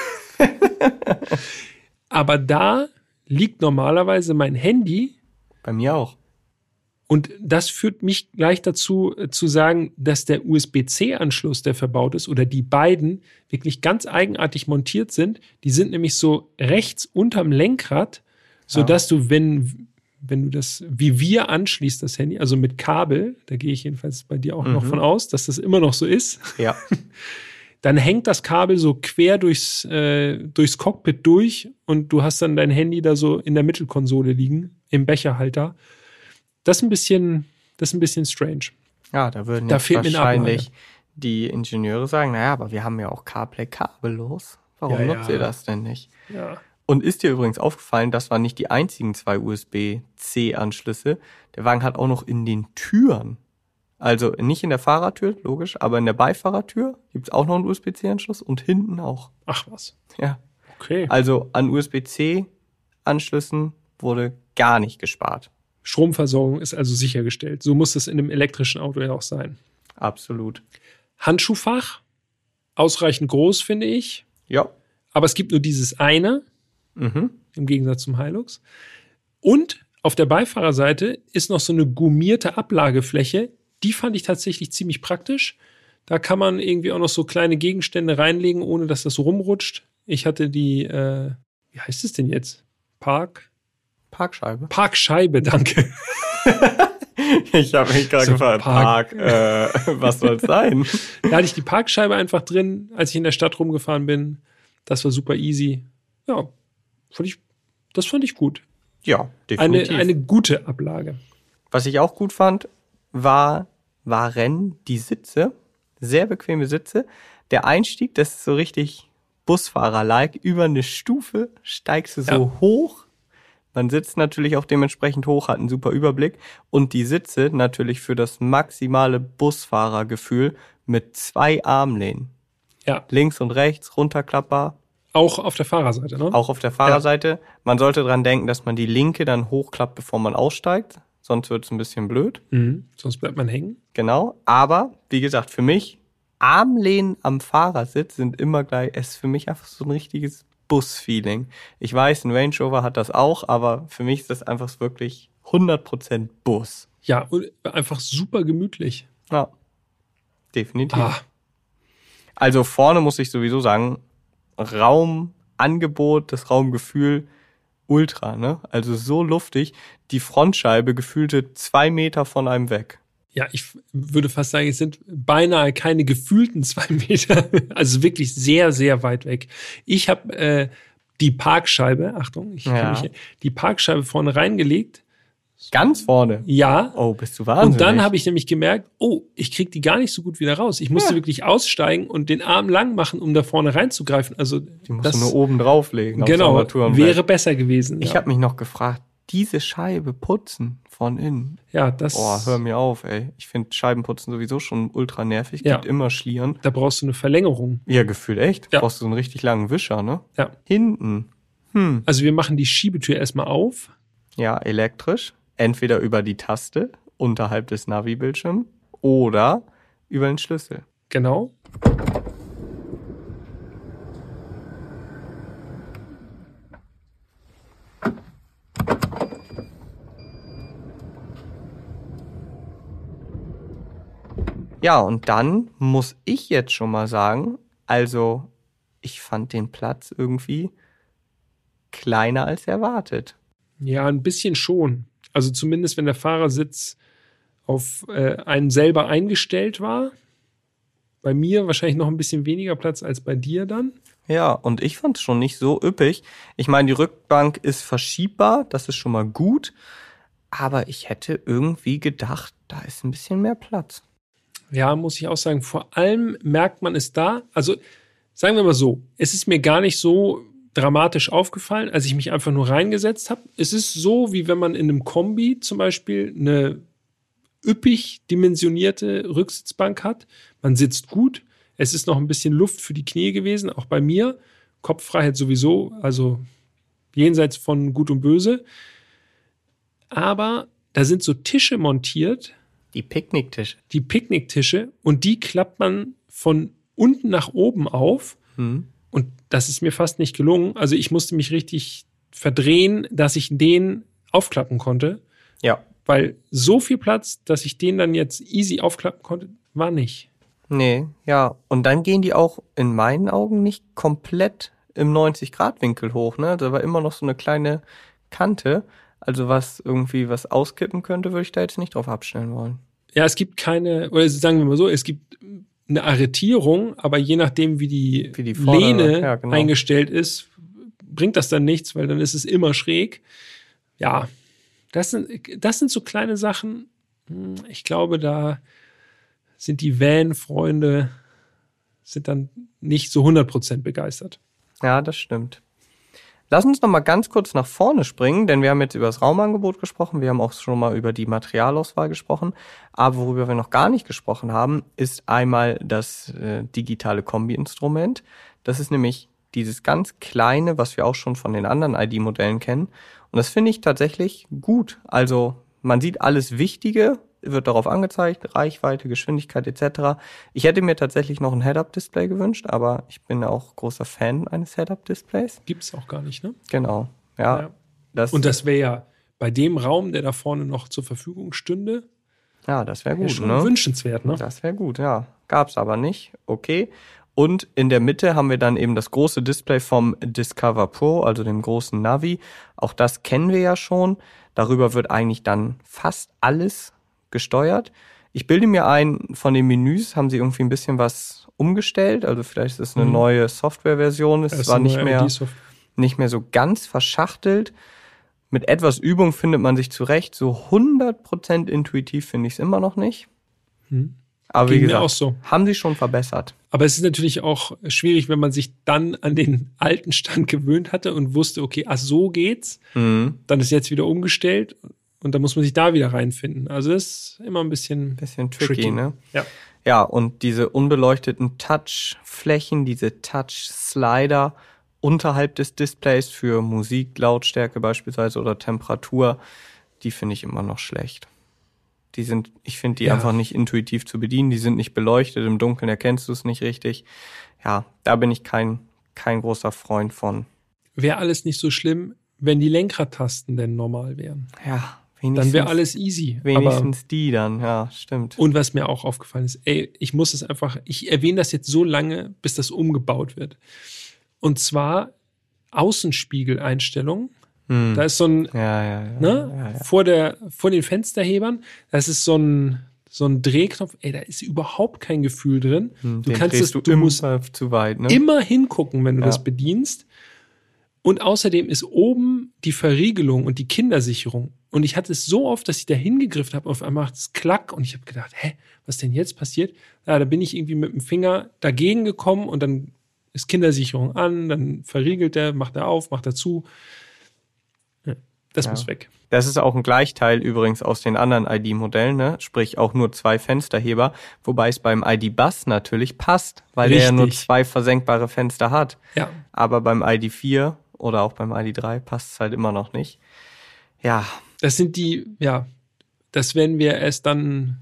Aber da liegt normalerweise mein Handy. Bei mir auch. Und das führt mich gleich dazu äh, zu sagen, dass der U S B C-Anschluss, der verbaut ist, oder die beiden wirklich ganz eigenartig montiert sind. Die sind nämlich so rechts unterm Lenkrad, sodass du, wenn, wenn du das, wie wir anschließt, das Handy, also mit Kabel, da gehe ich jedenfalls bei dir auch noch von aus, dass das immer noch so ist, Ja. dann hängt das Kabel so quer durchs, äh, durchs Cockpit durch und du hast dann dein Handy da so in der Mittelkonsole liegen, im Becherhalter. Das ist ein bisschen, das ist ein bisschen strange. Ja, da würden Da jetzt fehlt mir eine wahrscheinlich Ablage. die Ingenieure sagen, naja, aber wir haben ja auch CarPlay kabellos. Warum Ja, nutzt ja. ihr das denn nicht? Ja. Und ist dir übrigens aufgefallen, das waren nicht die einzigen zwei U S B C-Anschlüsse. Der Wagen hat auch noch in den Türen, also nicht in der Fahrertür, logisch, aber in der Beifahrertür gibt's auch noch einen U S B C-Anschluss und hinten auch. Ach was. Ja. Okay. Also an U S B C-Anschlüssen wurde gar nicht gespart. Stromversorgung ist also sichergestellt. So muss es in einem elektrischen Auto ja auch sein. Absolut. Handschuhfach, ausreichend groß, finde ich. Ja. Aber es gibt nur dieses eine, Mhm. im Gegensatz zum Hilux. Und auf der Beifahrerseite ist noch so eine gummierte Ablagefläche. Die fand ich tatsächlich ziemlich praktisch. Da kann man irgendwie auch noch so kleine Gegenstände reinlegen, ohne dass das rumrutscht. Ich hatte die, äh, wie heißt es denn jetzt? Park? Parkscheibe. Parkscheibe, danke. Ich habe mich gerade So, gefragt, Park. Park, äh, was soll's sein? Da hatte ich die Parkscheibe einfach drin, als ich in der Stadt rumgefahren bin. Das war super easy. Ja, fand ich, das fand ich gut. Ja, Eine, definitiv. eine gute Ablage. Was ich auch gut fand, war, waren die Sitze. Sehr bequeme Sitze. Der Einstieg, das ist so richtig Busfahrer-like. Über eine Stufe steigst du so Ja. hoch. Man sitzt natürlich auch dementsprechend hoch, hat einen super Überblick. Und die Sitze natürlich für das maximale Busfahrergefühl mit zwei Armlehnen. Ja, Links und rechts, runterklappbar. auch auf der Fahrerseite, ne? Auch auf der Fahrerseite. Man sollte dran denken, dass man die linke dann hochklappt, bevor man aussteigt. Sonst wird es ein bisschen blöd. Mhm. Sonst bleibt man hängen. Genau. Aber, wie gesagt, für mich, Armlehnen am Fahrersitz sind immer gleich, es ist für mich einfach so ein richtiges Bus-Feeling. Ich weiß, ein Range Rover hat das auch, aber für mich ist das einfach wirklich hundert Prozent Bus. Ja, und einfach super gemütlich. Ja, definitiv. Ah, Also vorne muss ich sowieso sagen, Raumangebot, das Raumgefühl, ultra, ne? Also so luftig, die Frontscheibe gefühlte zwei Meter von einem weg. ja, ich würde fast sagen, es sind beinahe keine gefühlten zwei Meter. Also wirklich sehr, sehr weit weg. Ich habe äh, die Parkscheibe, Achtung, ich Ja. kann mich, die Parkscheibe vorne reingelegt. Ganz vorne. Ja. Oh, bist du wahnsinnig. Und dann habe ich nämlich gemerkt, oh, ich krieg die gar nicht so gut wieder raus. Ich musste Ja. wirklich aussteigen und den Arm lang machen, um da vorne reinzugreifen. Also Die musst das du nur oben drauflegen. aufs genau Armaturenbrett. wäre besser gewesen. Ich ja. habe mich noch gefragt, diese Scheibe putzen von innen. Ja, das. Boah, hör mir auf, ey. Ich finde Scheibenputzen sowieso schon ultra nervig. Ja. Gibt immer Schlieren. Da brauchst du eine Verlängerung. Ja, gefühlt echt. Ja. Brauchst du so einen richtig langen Wischer, ne? Ja. Hinten. Hm. Also wir machen die Schiebetür erstmal auf. Ja, elektrisch. Entweder über die Taste unterhalb des Navi-Bildschirms oder über den Schlüssel. Genau. Ja, und dann muss ich jetzt schon mal sagen, also ich fand den Platz irgendwie kleiner als erwartet. Ja, ein bisschen schon. Also zumindest, wenn der Fahrersitz auf äh, einen selber eingestellt war. Bei mir wahrscheinlich noch ein bisschen weniger Platz als bei dir dann. Ja, und ich fand es schon nicht so üppig. Ich meine, die Rückbank ist verschiebbar, das ist schon mal gut. Aber ich hätte irgendwie gedacht, da ist ein bisschen mehr Platz. Ja, muss ich auch sagen. Vor allem merkt man es da. Also sagen wir mal so, es ist mir gar nicht so dramatisch aufgefallen, als ich mich einfach nur reingesetzt habe. Es ist so, wie wenn man in einem Kombi zum Beispiel eine üppig dimensionierte Rücksitzbank hat. Man sitzt gut. Es ist noch ein bisschen Luft für die Knie gewesen, auch bei mir. Kopffreiheit sowieso, also jenseits von Gut und Böse. Aber da sind so Tische montiert, Die Picknicktische. die Picknicktische, und die klappt man von unten nach oben auf. Hm. Und das ist mir fast nicht gelungen. Also ich musste mich richtig verdrehen, dass ich den aufklappen konnte. Ja. Weil so viel Platz, dass ich den dann jetzt easy aufklappen konnte, war nicht. Nee, ja. Und dann gehen die auch in meinen Augen nicht komplett im neunzig-Grad-Winkel hoch, ne? Da war immer noch so eine kleine Kante. Also was irgendwie was auskippen könnte, würde ich da jetzt nicht drauf abstellen wollen. Ja, es gibt keine, oder sagen wir mal so, es gibt eine Arretierung, aber je nachdem, wie die, Wie die vorne- Lehne ja, genau. eingestellt ist, bringt das dann nichts, weil dann ist es immer schräg. Ja, das sind, das sind so kleine Sachen. Hm, Ich glaube, da sind die Van-Freunde sind dann nicht so hundert Prozent begeistert. Ja, das stimmt. Lass uns noch mal ganz kurz nach vorne springen, denn wir haben jetzt über das Raumangebot gesprochen, wir haben auch schon mal über die Materialauswahl gesprochen, aber worüber wir noch gar nicht gesprochen haben, ist einmal das äh, digitale Kombi-Instrument. Das ist nämlich dieses ganz kleine, was wir auch schon von den anderen I D-Modellen kennen, und das finde ich tatsächlich gut. Also man sieht alles Wichtige, wird darauf angezeigt, Reichweite, Geschwindigkeit et cetera. Ich hätte mir tatsächlich noch ein Head-Up-Display gewünscht, aber ich bin ja auch großer Fan eines Head-Up-Displays. Gibt's auch gar nicht, ne? Genau, ja. Ja. Das, Und das wäre ja bei dem Raum, der da vorne noch zur Verfügung stünde, ja, das wäre wär gut, schon ne? wünschenswert, ne? Das wäre gut, ja. Gab's aber nicht, okay. Und in der Mitte haben wir dann eben das große Display vom Discover Pro, also dem großen Navi. Auch das kennen wir ja schon. Darüber wird eigentlich dann fast alles gesteuert. Ich bilde mir ein, von den Menüs haben sie irgendwie ein bisschen was umgestellt. Also vielleicht ist es eine Mhm. neue Softwareversion. Es Das ist war eine nicht neue mehr, I D-Software. nicht mehr so ganz verschachtelt. Mit etwas Übung findet man sich zurecht. So hundert Prozent intuitiv finde ich es immer noch nicht. Mhm. Aber wie Ging mir gesagt, auch so. haben sie schon verbessert. Aber es ist natürlich auch schwierig, wenn man sich dann an den alten Stand gewöhnt hatte und wusste, okay, ach so geht's. Mhm. Dann ist jetzt wieder umgestellt und dann muss man sich da wieder reinfinden. Also das ist immer ein bisschen, Bisschen tricky, ne? Ja. Ja, und diese unbeleuchteten Touchflächen, diese Touch-Slider unterhalb des Displays für Musik, Lautstärke beispielsweise oder Temperatur, die finde ich immer noch schlecht. Die sind, ich finde die Ja. einfach nicht intuitiv zu bedienen, die sind nicht beleuchtet, im Dunkeln erkennst du es nicht richtig. Ja, da bin ich kein, kein großer Freund von. Wäre alles nicht so schlimm, wenn die Lenkradtasten denn normal wären. Ja, Dann wenigstens, wäre alles easy. Aber, wenigstens die dann, ja, stimmt. und was mir auch aufgefallen ist, ey, ich muss es einfach, ich erwähne das jetzt so lange, bis das umgebaut wird. Und zwar Außenspiegeleinstellungen. Hm. Da ist so ein, Ja, ja, ja. ne, ja, ja. vor der, vor den Fensterhebern, das ist so ein, so ein Drehknopf, ey, da ist überhaupt kein Gefühl drin. Hm, Du den kannst drehst es, du, du musst immer zu weit, ne? immer hingucken, wenn du Ja. das bedienst. Und außerdem ist oben die Verriegelung und die Kindersicherung. Und ich hatte es so oft, dass ich da hingegriffen habe, auf einmal macht es Klack und ich habe gedacht, hä, was denn jetzt passiert? Ja, da bin ich irgendwie mit dem Finger dagegen gekommen und dann ist Kindersicherung an, dann verriegelt er, macht er auf, macht er zu. Das Ja. muss weg. Das ist auch ein Gleichteil übrigens aus den anderen I D-Modellen, ne? Sprich auch nur zwei Fensterheber, wobei es beim I D-Bus natürlich passt, weil der ja nur Richtig. zwei versenkbare Fenster hat. Ja. Aber beim I D vier oder auch beim I D drei passt es halt immer noch nicht. Ja, Das sind die, ja, das werden wir erst dann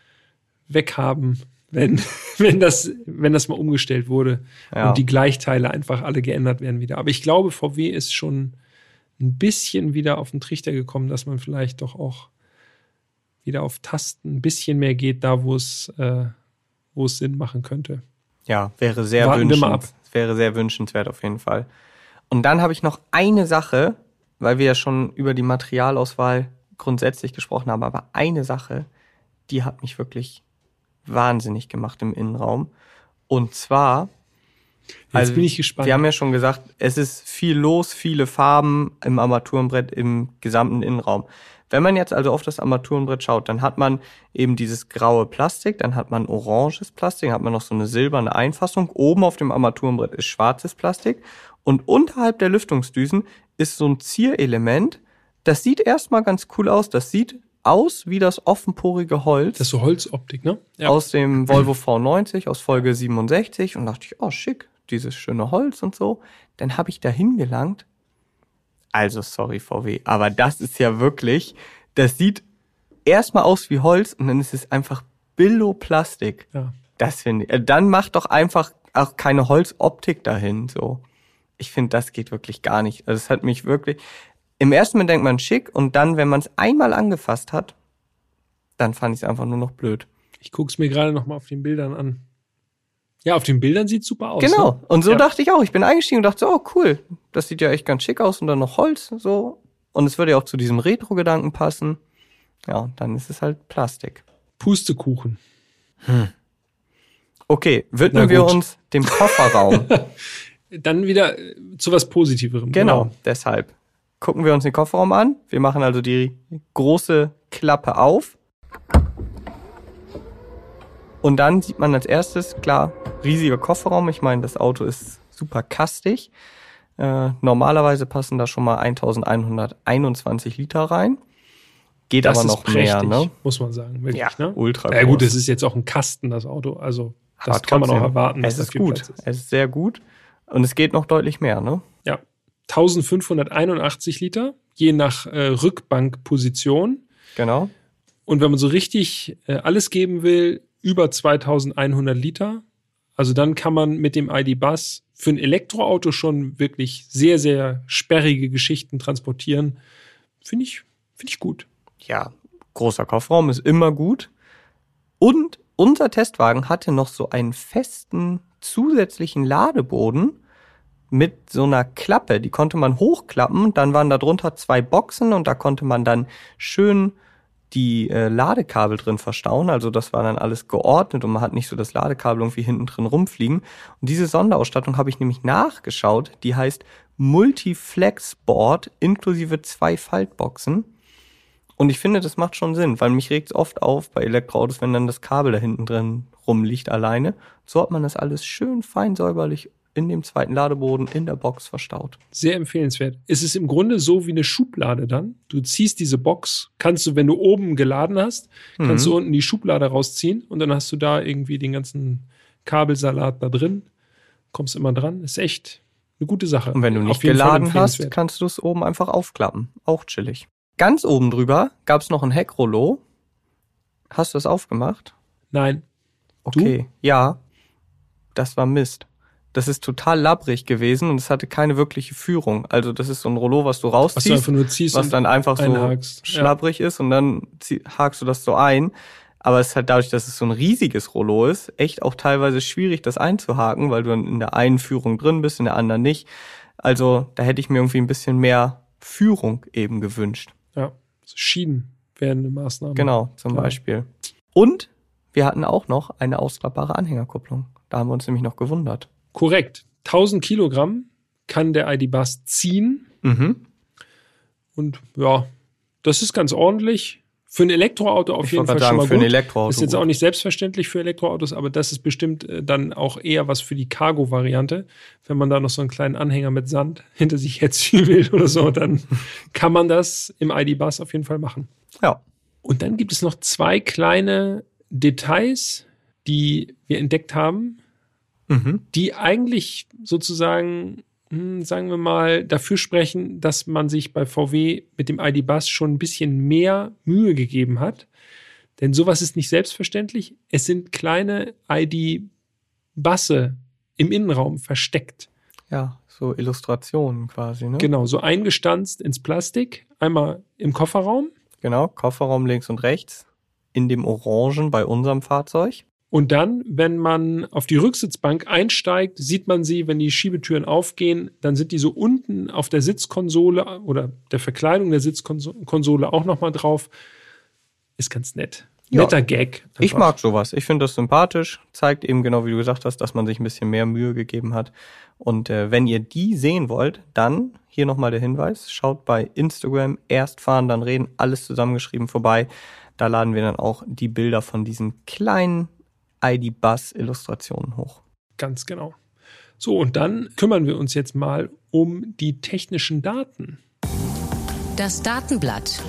weghaben, wenn, wenn das, wenn das mal umgestellt wurde Ja. und die Gleichteile einfach alle geändert werden wieder. Aber ich glaube, V W ist schon ein bisschen wieder auf den Trichter gekommen, dass man vielleicht doch auch wieder auf Tasten ein bisschen mehr geht, da wo es, äh, wo es Sinn machen könnte. ja, wäre sehr Warten wir mal ab. wünschenswert. Wäre sehr wünschenswert auf jeden Fall. Und dann habe ich noch eine Sache, weil wir ja schon über die Materialauswahl grundsätzlich gesprochen haben, aber eine Sache, die hat mich wirklich wahnsinnig gemacht im Innenraum. Und zwar, Jetzt bin ich gespannt. wir haben ja schon gesagt, es ist viel los, viele Farben im Armaturenbrett im gesamten Innenraum. Wenn man jetzt also auf das Armaturenbrett schaut, dann hat man eben dieses graue Plastik, dann hat man oranges Plastik, dann hat man noch so eine silberne Einfassung. Oben auf dem Armaturenbrett ist schwarzes Plastik und unterhalb der Lüftungsdüsen ist so ein Zierelement. Das sieht erstmal ganz cool aus. Das sieht aus wie das offenporige Holz Das ist so Holzoptik, ne? Ja. aus dem Volvo V neunzig aus Folge siebenundsechzig und dachte ich, oh schick, dieses schöne Holz und so. Dann habe ich da hingelangt. Also sorry V W, aber das ist ja wirklich, das sieht erstmal aus wie Holz und dann ist es einfach Billo-Plastik. Ja. Das finde ich. äh, Dann macht doch einfach auch keine Holzoptik dahin. So, ich finde, das geht wirklich gar nicht. Also es hat mich wirklich. Im ersten Moment denkt man schick und dann, wenn man es einmal angefasst hat, dann fand ich es einfach nur noch blöd. Ich gucke es mir gerade noch mal auf den Bildern an. Ja, auf den Bildern sieht super aus. Genau. Ne? Und so Ja. dachte ich auch. Ich bin eingestiegen und dachte so, oh cool, das sieht ja echt ganz schick aus und dann noch Holz so. Und es würde ja auch zu diesem Retro-Gedanken passen. Ja, und dann ist es halt Plastik. Pustekuchen. Okay, Na widmen wir gut. uns dem Kofferraum. Dann wieder äh, zu was Positiverem. Genau, deshalb. Gucken wir uns den Kofferraum an. Wir machen also die große Klappe auf. Und dann sieht man als erstes, klar, riesiger Kofferraum. Ich meine, das Auto ist super kastig. Äh, normalerweise passen da schon mal eintausendeinhunderteinundzwanzig Liter rein. Geht Das aber ist noch mehr, prächtig, ne? muss man sagen. Wirklich, Ja, ne? ultra Ja gut, groß. es ist jetzt auch ein Kasten, das Auto. Also das Aber kann man auch trotzdem, erwarten, Es dass da ist viel gut. Platz ist. Es ist sehr gut. Und es geht noch deutlich mehr, ne? Ja, eintausendfünfhunderteinundachtzig Liter, je nach äh, Rückbankposition. Genau. Und wenn man so richtig äh, alles geben will, über zweitausendeinhundert Liter. Also dann kann man mit dem I D Bus für ein Elektroauto schon wirklich sehr, sehr sperrige Geschichten transportieren. Finde ich, finde ich gut. Ja, großer Kofferraum ist immer gut. Und unser Testwagen hatte noch so einen festen zusätzlichen Ladeboden mit so einer Klappe. Die konnte man hochklappen. Dann waren da drunter zwei Boxen und da konnte man dann schön die äh, Ladekabel drin verstauen. Also das war dann alles geordnet und man hat nicht so das Ladekabel irgendwie hinten drin rumfliegen. Und diese Sonderausstattung habe ich nämlich nachgeschaut. Die heißt Multiflex Board inklusive zwei Faltboxen. Und ich finde, das macht schon Sinn, weil mich regt es oft auf bei Elektroautos, wenn dann das Kabel da hinten drin rumliegt alleine. So hat man das alles schön fein säuberlich in dem zweiten Ladeboden in der Box verstaut. Sehr empfehlenswert. Es ist im Grunde so wie eine Schublade dann. Du ziehst diese Box, kannst du, wenn du oben geladen hast, kannst Mhm. du unten die Schublade rausziehen und dann hast du da irgendwie den ganzen Kabelsalat da drin. Kommst immer dran. Ist echt eine gute Sache. Und wenn du Auf nicht jeden Fall geladen hast, empfehlenswert. kannst du es oben einfach aufklappen. Auch chillig. Ganz oben drüber gab es noch ein Heckrollo. Hast du das aufgemacht? Nein. Okay, ja. Das war Mist. Das ist total labbrig gewesen und es hatte keine wirkliche Führung. Also das ist so ein Rollo, was du Was du rausziehst, einfach nur ziehst was und dann einfach so einhakst. Ja. schlabbrig ist und dann zieh, hakst du das so ein. Aber es ist halt dadurch, dass es so ein riesiges Rollo ist, echt auch teilweise schwierig, das einzuhaken, weil du dann in der einen Führung drin bist, in der anderen nicht. Also da hätte ich mir irgendwie ein bisschen mehr Führung eben gewünscht. Ja. So Schienen wären eine Maßnahme. Genau, zum Ja. Beispiel. Und wir hatten auch noch eine ausklappbare Anhängerkupplung. Da haben wir uns nämlich noch gewundert. Korrekt. tausend Kilogramm kann der I D Bus ziehen. Mhm. Und ja, das ist ganz ordentlich Für ein Elektroauto auf Ich jeden wollte Fall gerade schon mal sagen, für ein gut. Elektroauto Ist jetzt gut. auch nicht selbstverständlich für Elektroautos, aber das ist bestimmt äh, dann auch eher was für die Cargo-Variante. Wenn man da noch so einen kleinen Anhänger mit Sand hinter sich herziehen will oder so, dann kann man das im I D. Buzz auf jeden Fall machen. Ja. Und dann gibt es noch zwei kleine Details, die wir entdeckt haben, Mhm. die eigentlich sozusagen, hm, sagen wir mal, dafür sprechen, dass man sich bei V W mit dem I D. Buzz schon ein bisschen mehr Mühe gegeben hat. Denn sowas ist nicht selbstverständlich. Es sind kleine I D. Busse im Innenraum versteckt. Ja, so Illustrationen quasi, ne? Genau, so eingestanzt ins Plastik. Einmal im Kofferraum. Genau, Kofferraum links und rechts. In dem Orangen bei unserem Fahrzeug. Und dann, wenn man auf die Rücksitzbank einsteigt, sieht man sie, wenn die Schiebetüren aufgehen, dann sind die so unten auf der Sitzkonsole oder der Verkleidung der Sitzkonsole auch nochmal drauf. Ist ganz nett. Ja. Netter Gag. Ich mag sowas. Ich finde das sympathisch. Zeigt eben genau, wie du gesagt hast, dass man sich ein bisschen mehr Mühe gegeben hat. Und äh, wenn ihr die sehen wollt, dann hier nochmal der Hinweis. Schaut bei Instagram, erst fahren, dann reden, alles zusammengeschrieben vorbei. Da laden wir dann auch die Bilder von diesen kleinen I D. Buzz-Illustrationen hoch. Ganz genau. So, und dann kümmern wir uns jetzt mal um die technischen Daten. Das Datenblatt.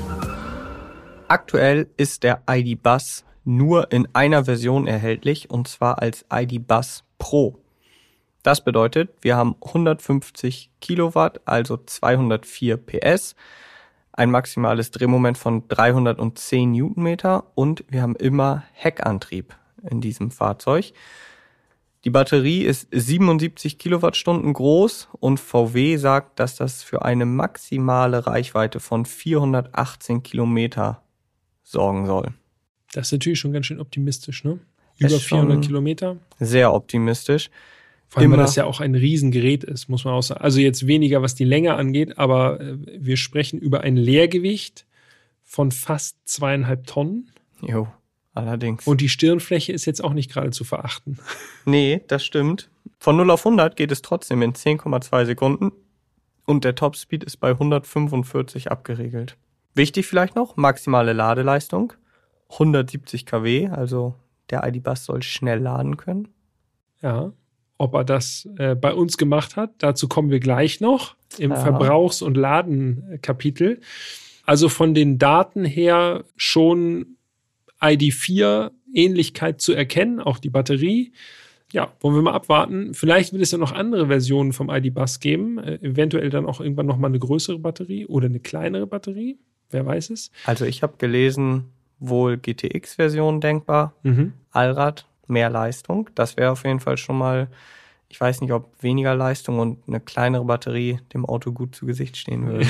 Aktuell ist der I D. Buzz nur in einer Version erhältlich, und zwar als I D. Buzz Pro. Das bedeutet, wir haben hundertfünfzig Kilowatt, also zweihundertvier P S, ein maximales Drehmoment von dreihundertzehn Newtonmeter und wir haben immer Heckantrieb in diesem Fahrzeug. Die Batterie ist siebenundsiebzig Kilowattstunden groß und V W sagt, dass das für eine maximale Reichweite von vierhundertachtzehn Kilometer sorgen soll. Das ist natürlich schon ganz schön optimistisch, ne? Über Ist schon vierhundert Kilometer. Sehr optimistisch. Vor allem, weil Immer. das ja auch ein Riesengerät ist, muss man auch sagen. Also jetzt weniger, was die Länge angeht, aber äh, wir sprechen über ein Leergewicht von fast zweieinhalb Tonnen. Jo, allerdings. Und die Stirnfläche ist jetzt auch nicht gerade zu verachten. Nee, das stimmt. Von null auf hundert geht es trotzdem in zehn Komma zwei Sekunden und der Topspeed ist bei hundertfünfundvierzig abgeregelt. Wichtig vielleicht noch, maximale Ladeleistung, hundertsiebzig Kilowatt, also der I D. Buzz soll schnell laden können. Ja, ob er das äh, bei uns gemacht hat, dazu kommen wir gleich noch im Ja. Verbrauchs- und Ladenkapitel. Also von den Daten her schon I D vier Ähnlichkeit zu erkennen, auch die Batterie. Ja, wollen wir mal abwarten. Vielleicht wird es ja noch andere Versionen vom I D. Buzz geben. Äh, eventuell dann auch irgendwann nochmal eine größere Batterie oder eine kleinere Batterie. Wer weiß es. Also ich habe gelesen, wohl G T X-Version denkbar, Mhm. Allrad, mehr Leistung. Das wäre auf jeden Fall schon mal, ich weiß nicht, ob weniger Leistung und eine kleinere Batterie dem Auto gut zu Gesicht stehen würde.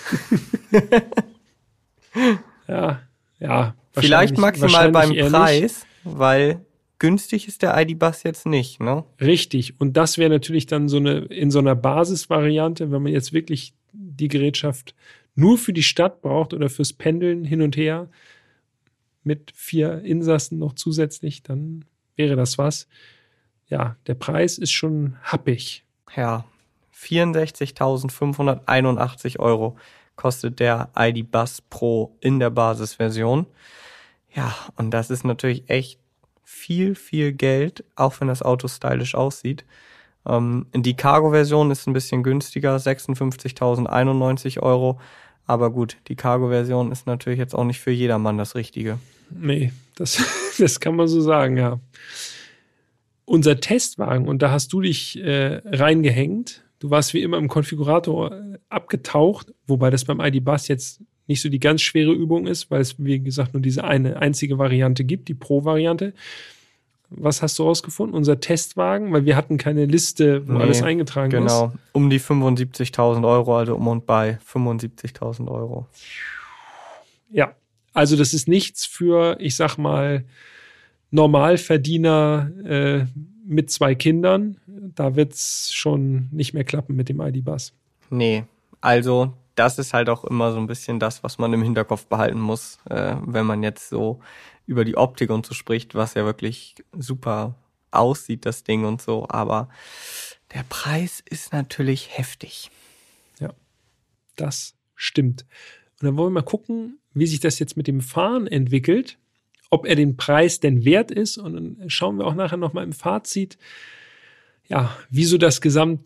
Ja, ja. Vielleicht wahrscheinlich- maximal beim wahrscheinlich eher nicht. Preis, weil günstig ist der I D. Buzz jetzt nicht, ne? Richtig. Und das wäre natürlich dann so eine, in so einer Basisvariante, wenn man jetzt wirklich die Gerätschaft nur für die Stadt braucht oder fürs Pendeln hin und her mit vier Insassen noch zusätzlich, dann wäre das was. Ja, der Preis ist schon happig. Ja, vierundsechzigtausendfünfhunderteinundachtzig Euro kostet der I D. Buzz Pro in der Basisversion. Ja, und das ist natürlich echt viel, viel Geld, auch wenn das Auto stylisch aussieht. Ähm, die Cargo-Version ist ein bisschen günstiger, sechsundfünfzigtausendeinundneunzig Euro. Aber gut, die Cargo-Version ist natürlich jetzt auch nicht für jedermann das Richtige. Nee, das, das kann man so sagen, ja. Unser Testwagen, und da hast du dich äh, reingehängt, du warst wie immer im Konfigurator äh, abgetaucht, wobei das beim I D. Buzz jetzt nicht so die ganz schwere Übung ist, weil es, wie gesagt, nur diese eine einzige Variante gibt, die Pro-Variante. Was hast du rausgefunden? Unser Testwagen, weil wir hatten keine Liste, wo Nee, alles eingetragen ist. Genau, um die fünfundsiebzigtausend Euro, also um und bei fünfundsiebzigtausend Euro. Ja, also das ist nichts für, ich sag mal, Normalverdiener äh, mit zwei Kindern. Da wird's schon nicht mehr klappen mit dem I D. Buzz. Nee, also das ist halt auch immer so ein bisschen das, was man im Hinterkopf behalten muss, äh, wenn man jetzt so über die Optik und so spricht, was ja wirklich super aussieht, das Ding und so. Aber der Preis ist natürlich heftig. Ja, das stimmt. Und dann wollen wir mal gucken, wie sich das jetzt mit dem Fahren entwickelt, ob er den Preis denn wert ist. Und dann schauen wir auch nachher nochmal im Fazit, ja, wieso das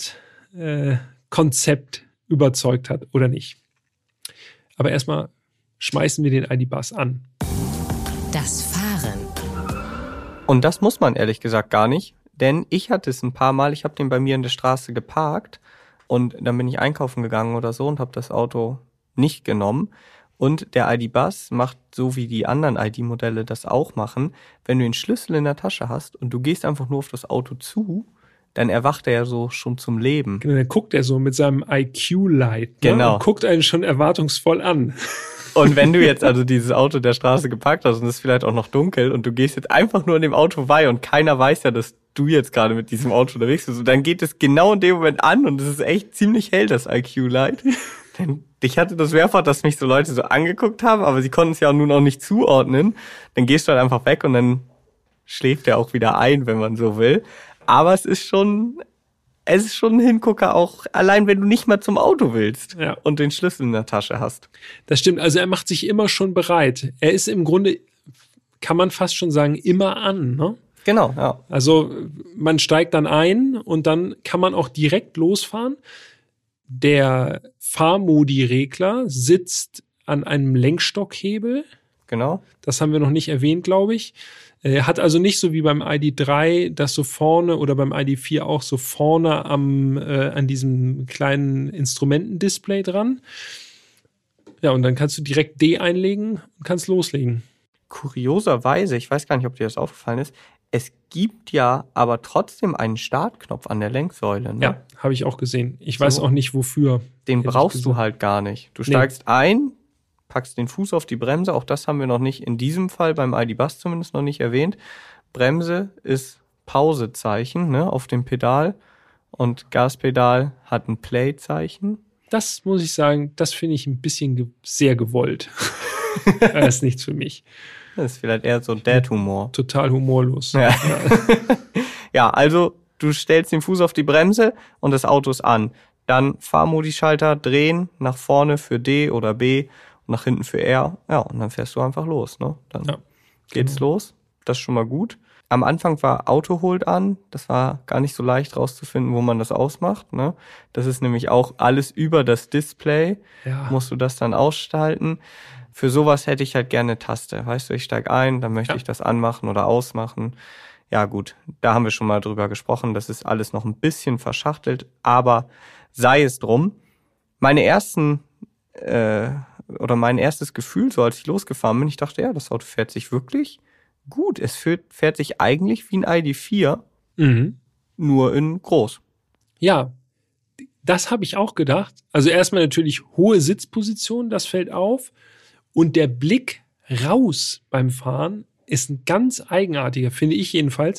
Gesamtkonzept äh, überzeugt hat oder nicht. Aber erstmal schmeißen wir den I D. Buzz an. Das Fahren. Und das muss man ehrlich gesagt gar nicht, denn ich hatte es ein paar Mal, ich habe den bei mir in der Straße geparkt und dann bin ich einkaufen gegangen oder so und habe das Auto nicht genommen. Und der I D. Buzz macht, so wie die anderen I D-Modelle das auch machen, wenn du den Schlüssel in der Tasche hast und du gehst einfach nur auf das Auto zu, dann erwacht er ja so schon zum Leben. Genau, dann guckt er so mit seinem I Q-Light. Ne? Genau. Und guckt einen schon erwartungsvoll an. Und wenn du jetzt also dieses Auto der Straße geparkt hast und es ist vielleicht auch noch dunkel und du gehst jetzt einfach nur an dem Auto vorbei und keiner weiß ja, dass du jetzt gerade mit diesem Auto unterwegs bist, und dann geht es genau in dem Moment an und es ist echt ziemlich hell, das I Q-Light. Denn ich hatte das mehrfach, dass mich so Leute so angeguckt haben, aber sie konnten es ja nun auch nicht zuordnen. Dann gehst du halt einfach weg und dann schläft er auch wieder ein, wenn man so will. Aber es ist schon, es ist schon ein Hingucker auch, allein wenn du nicht mal zum Auto willst, ja, und den Schlüssel in der Tasche hast. Das stimmt, also er macht sich immer schon bereit. Er ist im Grunde, kann man fast schon sagen, immer an, ne? Genau, ja. Also man steigt dann ein und dann kann man auch direkt losfahren. Der Fahrmodi-Regler sitzt an einem Lenkstockhebel. Genau. Das haben wir noch nicht erwähnt, glaube ich. Er hat also nicht so wie beim I D drei, das so vorne, oder beim I D vier auch so vorne am äh, an diesem kleinen Instrumentendisplay dran. Ja, und dann kannst du direkt D einlegen und kannst loslegen. Kurioserweise, ich weiß gar nicht, ob dir das aufgefallen ist, es gibt ja aber trotzdem einen Startknopf an der Lenksäule. Ne? Ja, habe ich auch gesehen. Ich So. weiß auch nicht, wofür. Den brauchst gesagt. du halt gar nicht. Du Nee. steigst ein, packst den Fuß auf die Bremse. Auch das haben wir noch nicht in diesem Fall, beim I D. Buzz zumindest noch nicht erwähnt. Bremse ist Pausezeichen, ne, auf dem Pedal. Und Gaspedal hat ein Play-Zeichen. Das muss ich sagen, das finde ich ein bisschen ge- sehr gewollt. Das ist nichts für mich. Das ist vielleicht eher so Dad-Humor. Total humorlos. Ja. Ja, also du stellst den Fuß auf die Bremse und das Auto ist an. Dann Fahrmodi-Schalter drehen, nach vorne für D oder B und nach hinten für R. Ja, und dann fährst du einfach los. Ne? Dann Ja, geht's genau. los. Das ist schon mal gut. Am Anfang war Auto Hold an. Das war gar nicht so leicht rauszufinden, wo man das ausmacht. Ne? Das ist nämlich auch alles über das Display. Ja. Musst du das dann ausschalten. Für sowas hätte ich halt gerne eine Taste. Weißt du, ich steig ein, dann möchte Ja. ich das anmachen oder ausmachen. Ja gut, da haben wir schon mal drüber gesprochen. Das ist alles noch ein bisschen verschachtelt, aber sei es drum. Meine ersten äh, oder mein erstes Gefühl, so als ich losgefahren bin, ich dachte, ja, das Auto fährt sich wirklich gut. Es fährt, fährt sich eigentlich wie ein I D vier, Mhm. nur in groß. Ja, das habe ich auch gedacht. Also erstmal natürlich hohe Sitzposition, das fällt auf. Und der Blick raus beim Fahren ist ein ganz eigenartiger, finde ich jedenfalls.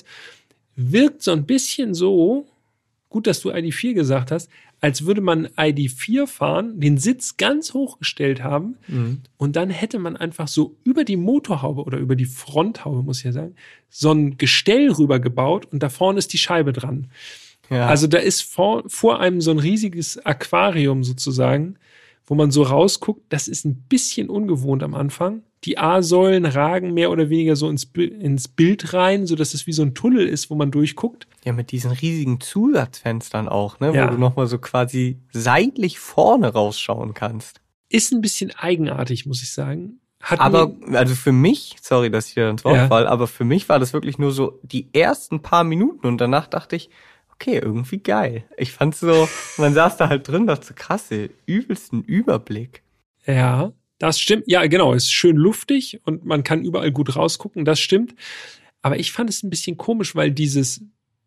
Wirkt so ein bisschen so, gut, dass du I D vier gesagt hast, als würde man I D vier fahren, den Sitz ganz hochgestellt haben und dann hätte man einfach so über die Motorhaube oder über die Fronthaube, muss ich ja sagen, so ein Gestell rübergebaut und da vorne ist die Scheibe dran. Ja. Also da ist vor, vor einem so ein riesiges Aquarium sozusagen, wo man so rausguckt. Das ist ein bisschen ungewohnt am Anfang. Die A-Säulen ragen mehr oder weniger so ins, Bi- ins Bild rein, sodass es wie so ein Tunnel ist, wo man durchguckt. Ja, mit diesen riesigen Zusatzfenstern auch, ne, Ja. wo du nochmal so quasi seitlich vorne rausschauen kannst. Ist ein bisschen eigenartig, muss ich sagen. Hat Aber, mir, also für mich, sorry, dass ich dir ins Wort Ja. falle, aber für mich war das wirklich nur so die ersten paar Minuten und danach dachte ich, okay, irgendwie geil. Ich fand's so, man saß da halt drin, dachte so, krass, ey, übelsten Überblick. ja, das stimmt. Ja, genau, ist schön luftig und man kann überall gut rausgucken, das stimmt. Aber ich fand es ein bisschen komisch, weil dieses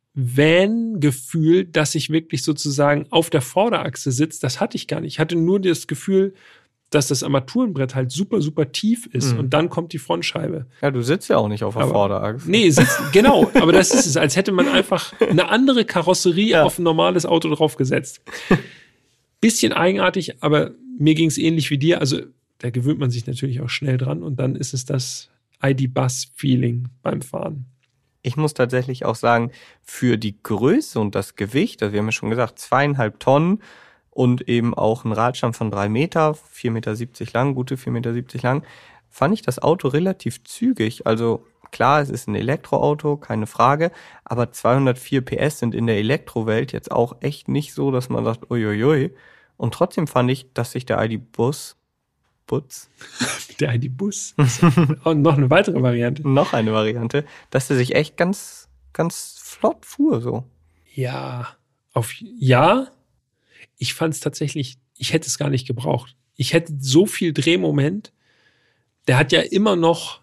Van-Gefühl, dass ich wirklich sozusagen auf der Vorderachse sitze, das hatte ich gar nicht. Ich hatte nur das Gefühl, dass das Armaturenbrett halt super, super tief ist Mhm. und dann kommt die Frontscheibe. Ja, du sitzt ja auch nicht auf der Aber- Vorderachse. Nee, sitzt, genau, aber das ist es, als hätte man einfach eine andere Karosserie Ja. auf ein normales Auto draufgesetzt. Bisschen eigenartig, aber mir ging es ähnlich wie dir. Also da gewöhnt man sich natürlich auch schnell dran und dann ist es das I D. Buzz-Feeling beim Fahren. Ich muss tatsächlich auch sagen, für die Größe und das Gewicht, also wir haben ja schon gesagt, zweieinhalb Tonnen und eben auch einen Radstand von drei Meter, vier Meter siebzig lang, gute vier Meter siebzig lang, fand ich das Auto relativ zügig. Also klar, es ist ein Elektroauto, keine Frage, aber zweihundertvier P S sind in der Elektrowelt jetzt auch echt nicht so, dass man sagt, uiuiui. Und trotzdem fand ich, dass sich der I D Bus, Bus, der I D Bus, und noch eine weitere Variante. noch eine Variante, dass der sich echt ganz, ganz flott fuhr so. Ja, auf ja. Ich fand es tatsächlich, ich hätte es gar nicht gebraucht. Ich hätte so viel Drehmoment. Der hat ja immer noch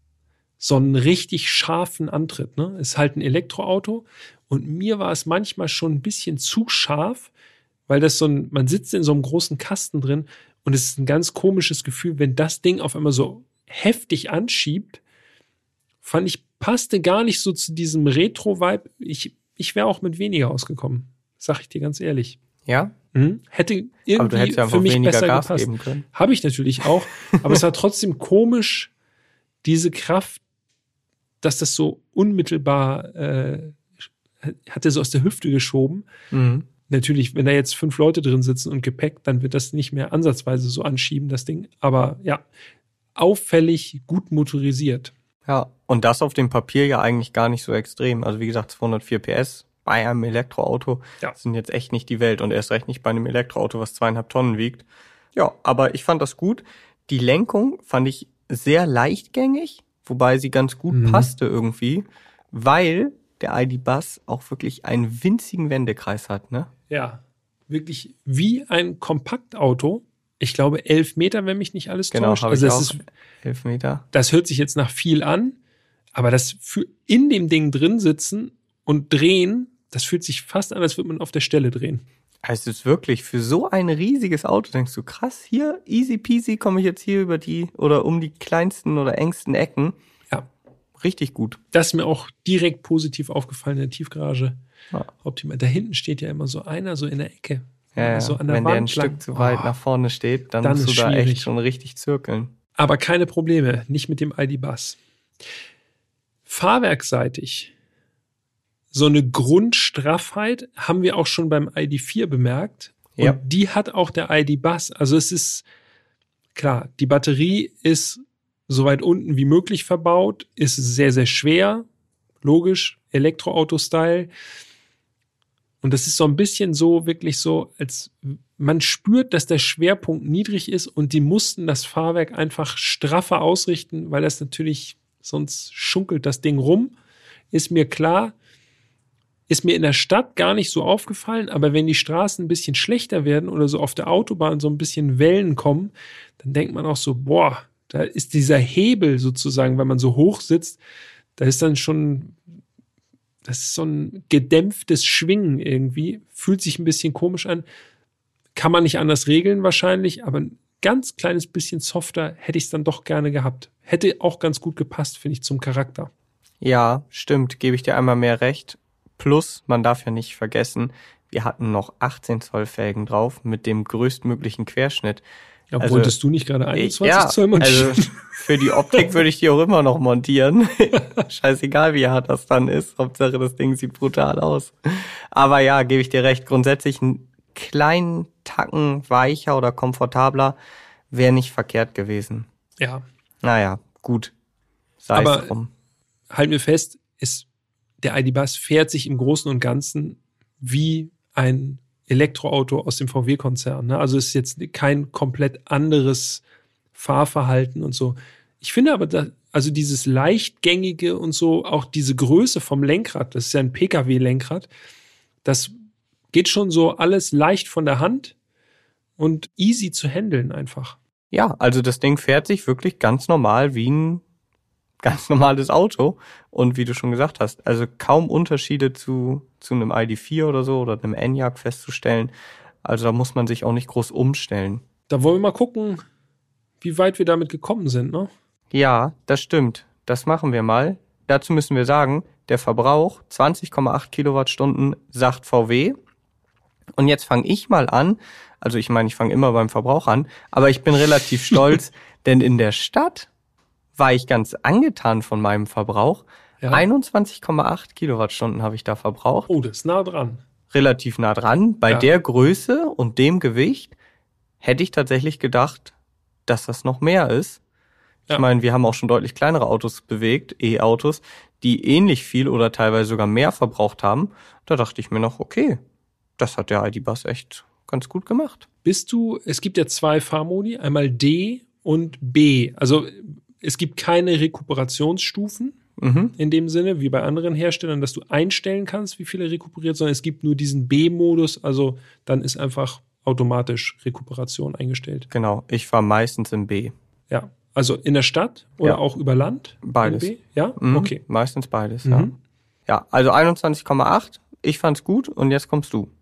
so einen richtig scharfen Antritt. Ne? Ist halt ein Elektroauto. Und mir war es manchmal schon ein bisschen zu scharf, weil das so ein, man sitzt in so einem großen Kasten drin und es ist ein ganz komisches Gefühl, wenn das Ding auf einmal so heftig anschiebt. Fand ich, passte gar nicht so zu diesem Retro-Vibe. Ich, ich wäre auch mit weniger ausgekommen. Sag ich dir ganz ehrlich. Ja? Mhm. Hätte irgendwie aber du hättest ja für mich weniger besser Gas gepasst. geben können. Habe ich natürlich auch. Aber es war trotzdem komisch, diese Kraft, dass das so unmittelbar äh, hat er so aus der Hüfte geschoben. Mhm. Natürlich, wenn da jetzt fünf Leute drin sitzen und Gepäck, dann wird das nicht mehr ansatzweise so anschieben, das Ding. Aber ja, auffällig gut motorisiert. Ja, und das auf dem Papier ja eigentlich gar nicht so extrem. Also wie gesagt, zweihundertvier P S bei einem Elektroauto Ja. sind jetzt echt nicht die Welt und erst recht nicht bei einem Elektroauto, was zweieinhalb Tonnen wiegt. Ja, aber ich fand das gut. Die Lenkung fand ich sehr leichtgängig, wobei sie ganz gut Mhm. passte irgendwie, weil der I D Bus auch wirklich einen winzigen Wendekreis hat, ne? Ja, wirklich wie ein Kompaktauto. Ich glaube elf Meter, wenn mich nicht alles Genau, täuscht. habe Also ich das auch. ist, Elf Meter. das hört sich jetzt nach viel an, aber das für in dem Ding drin sitzen und drehen, das fühlt sich fast an, als würde man auf der Stelle drehen. Es ist wirklich für so ein riesiges Auto, denkst du, krass, hier, easy peasy, komme ich jetzt hier über die oder um die kleinsten oder engsten Ecken. Ja. Richtig gut. Das ist mir auch direkt positiv aufgefallen in der Tiefgarage. Ja. Optimal. Da hinten steht ja immer so einer so in der Ecke. Ja, ja. So an der Wenn der ein Wand lang. Stück zu weit Oh. nach vorne steht, dann, Dann musst du ist da schwierig. echt schon richtig zirkeln. Aber keine Probleme, nicht mit dem I D Bus. Fahrwerkseitig. So eine Grundstraffheit haben wir auch schon beim I D vier bemerkt. Und Ja. die hat auch der I D Bus. Also es ist, klar, die Batterie ist so weit unten wie möglich verbaut, ist sehr, sehr schwer. Logisch, Elektroauto-Style. Und das ist so ein bisschen so, wirklich so, als man spürt, dass der Schwerpunkt niedrig ist und die mussten das Fahrwerk einfach straffer ausrichten, weil das natürlich, sonst schunkelt das Ding rum. Ist mir klar, ist mir in der Stadt gar nicht so aufgefallen, aber wenn die Straßen ein bisschen schlechter werden oder so auf der Autobahn so ein bisschen Wellen kommen, dann denkt man auch so, boah, da ist dieser Hebel sozusagen, wenn man so hoch sitzt, da ist dann schon, das ist so ein gedämpftes Schwingen irgendwie, fühlt sich ein bisschen komisch an, kann man nicht anders regeln wahrscheinlich, aber ein ganz kleines bisschen softer hätte ich es dann doch gerne gehabt. Hätte auch ganz gut gepasst, finde ich, zum Charakter. Ja, stimmt, gebe ich dir einmal mehr recht. Plus, man darf ja nicht vergessen, wir hatten noch achtzehn Zoll Felgen drauf mit dem größtmöglichen Querschnitt. Ja, Also, wolltest du nicht gerade einundzwanzig ja, Zoll montieren? also für die Optik würde ich die auch immer noch montieren. Scheißegal, wie hart das dann ist. Hauptsache, das Ding sieht brutal aus. Aber ja, gebe ich dir recht. Grundsätzlich einen kleinen Tacken weicher oder komfortabler wäre nicht verkehrt gewesen. Ja, Naja, gut. Sei Aber- es drum. halten wir fest, ist, der I D Bus fährt sich im Großen und Ganzen wie ein Elektroauto aus dem V W-Konzern. Ne? Also ist jetzt kein komplett anderes Fahrverhalten und so. Ich finde aber, da, also dieses leichtgängige und so, auch diese Größe vom Lenkrad, das ist ja ein P K W-Lenkrad, das geht schon so alles leicht von der Hand und easy zu handeln einfach. Ja, also das Ding fährt sich wirklich ganz normal wie ein ganz normales Auto. Und wie du schon gesagt hast, also kaum Unterschiede zu, zu einem I D vier oder so oder einem Enyaq festzustellen. Also da muss man sich auch nicht groß umstellen. Da wollen wir mal gucken, wie weit wir damit gekommen sind, ne? Ja, das stimmt. Das machen wir mal. Dazu müssen wir sagen, der Verbrauch zwanzig Komma acht Kilowattstunden sagt V W. Und jetzt fange ich mal an. Also ich meine, ich fange immer beim Verbrauch an. Aber ich bin relativ stolz, denn in der Stadt war ich ganz angetan von meinem Verbrauch. Ja. einundzwanzig Komma acht Kilowattstunden habe ich da verbraucht. Oh, das ist nah dran. relativ nah dran. Bei Ja. der Größe und dem Gewicht hätte ich tatsächlich gedacht, dass das noch mehr ist. Ich Ja. meine, wir haben auch schon deutlich kleinere Autos bewegt, E-Autos, die ähnlich viel oder teilweise sogar mehr verbraucht haben. Da dachte ich mir noch, okay, das hat der I D Buzz echt ganz gut gemacht. Bist du, es gibt ja zwei Fahrmodi, einmal D und B. Also es gibt keine Rekuperationsstufen Mhm. in dem Sinne, wie bei anderen Herstellern, dass du einstellen kannst, wie viel er rekuperiert, sondern es gibt nur diesen B-Modus, also dann ist einfach automatisch Rekuperation eingestellt. Genau, ich fahre meistens im B. Ja, also in der Stadt oder Ja. auch über Land? Beides. In B? Ja, Mhm. okay. Meistens beides, Mhm. ja. Ja, also einundzwanzig Komma acht. Ich fand's gut und jetzt kommst du.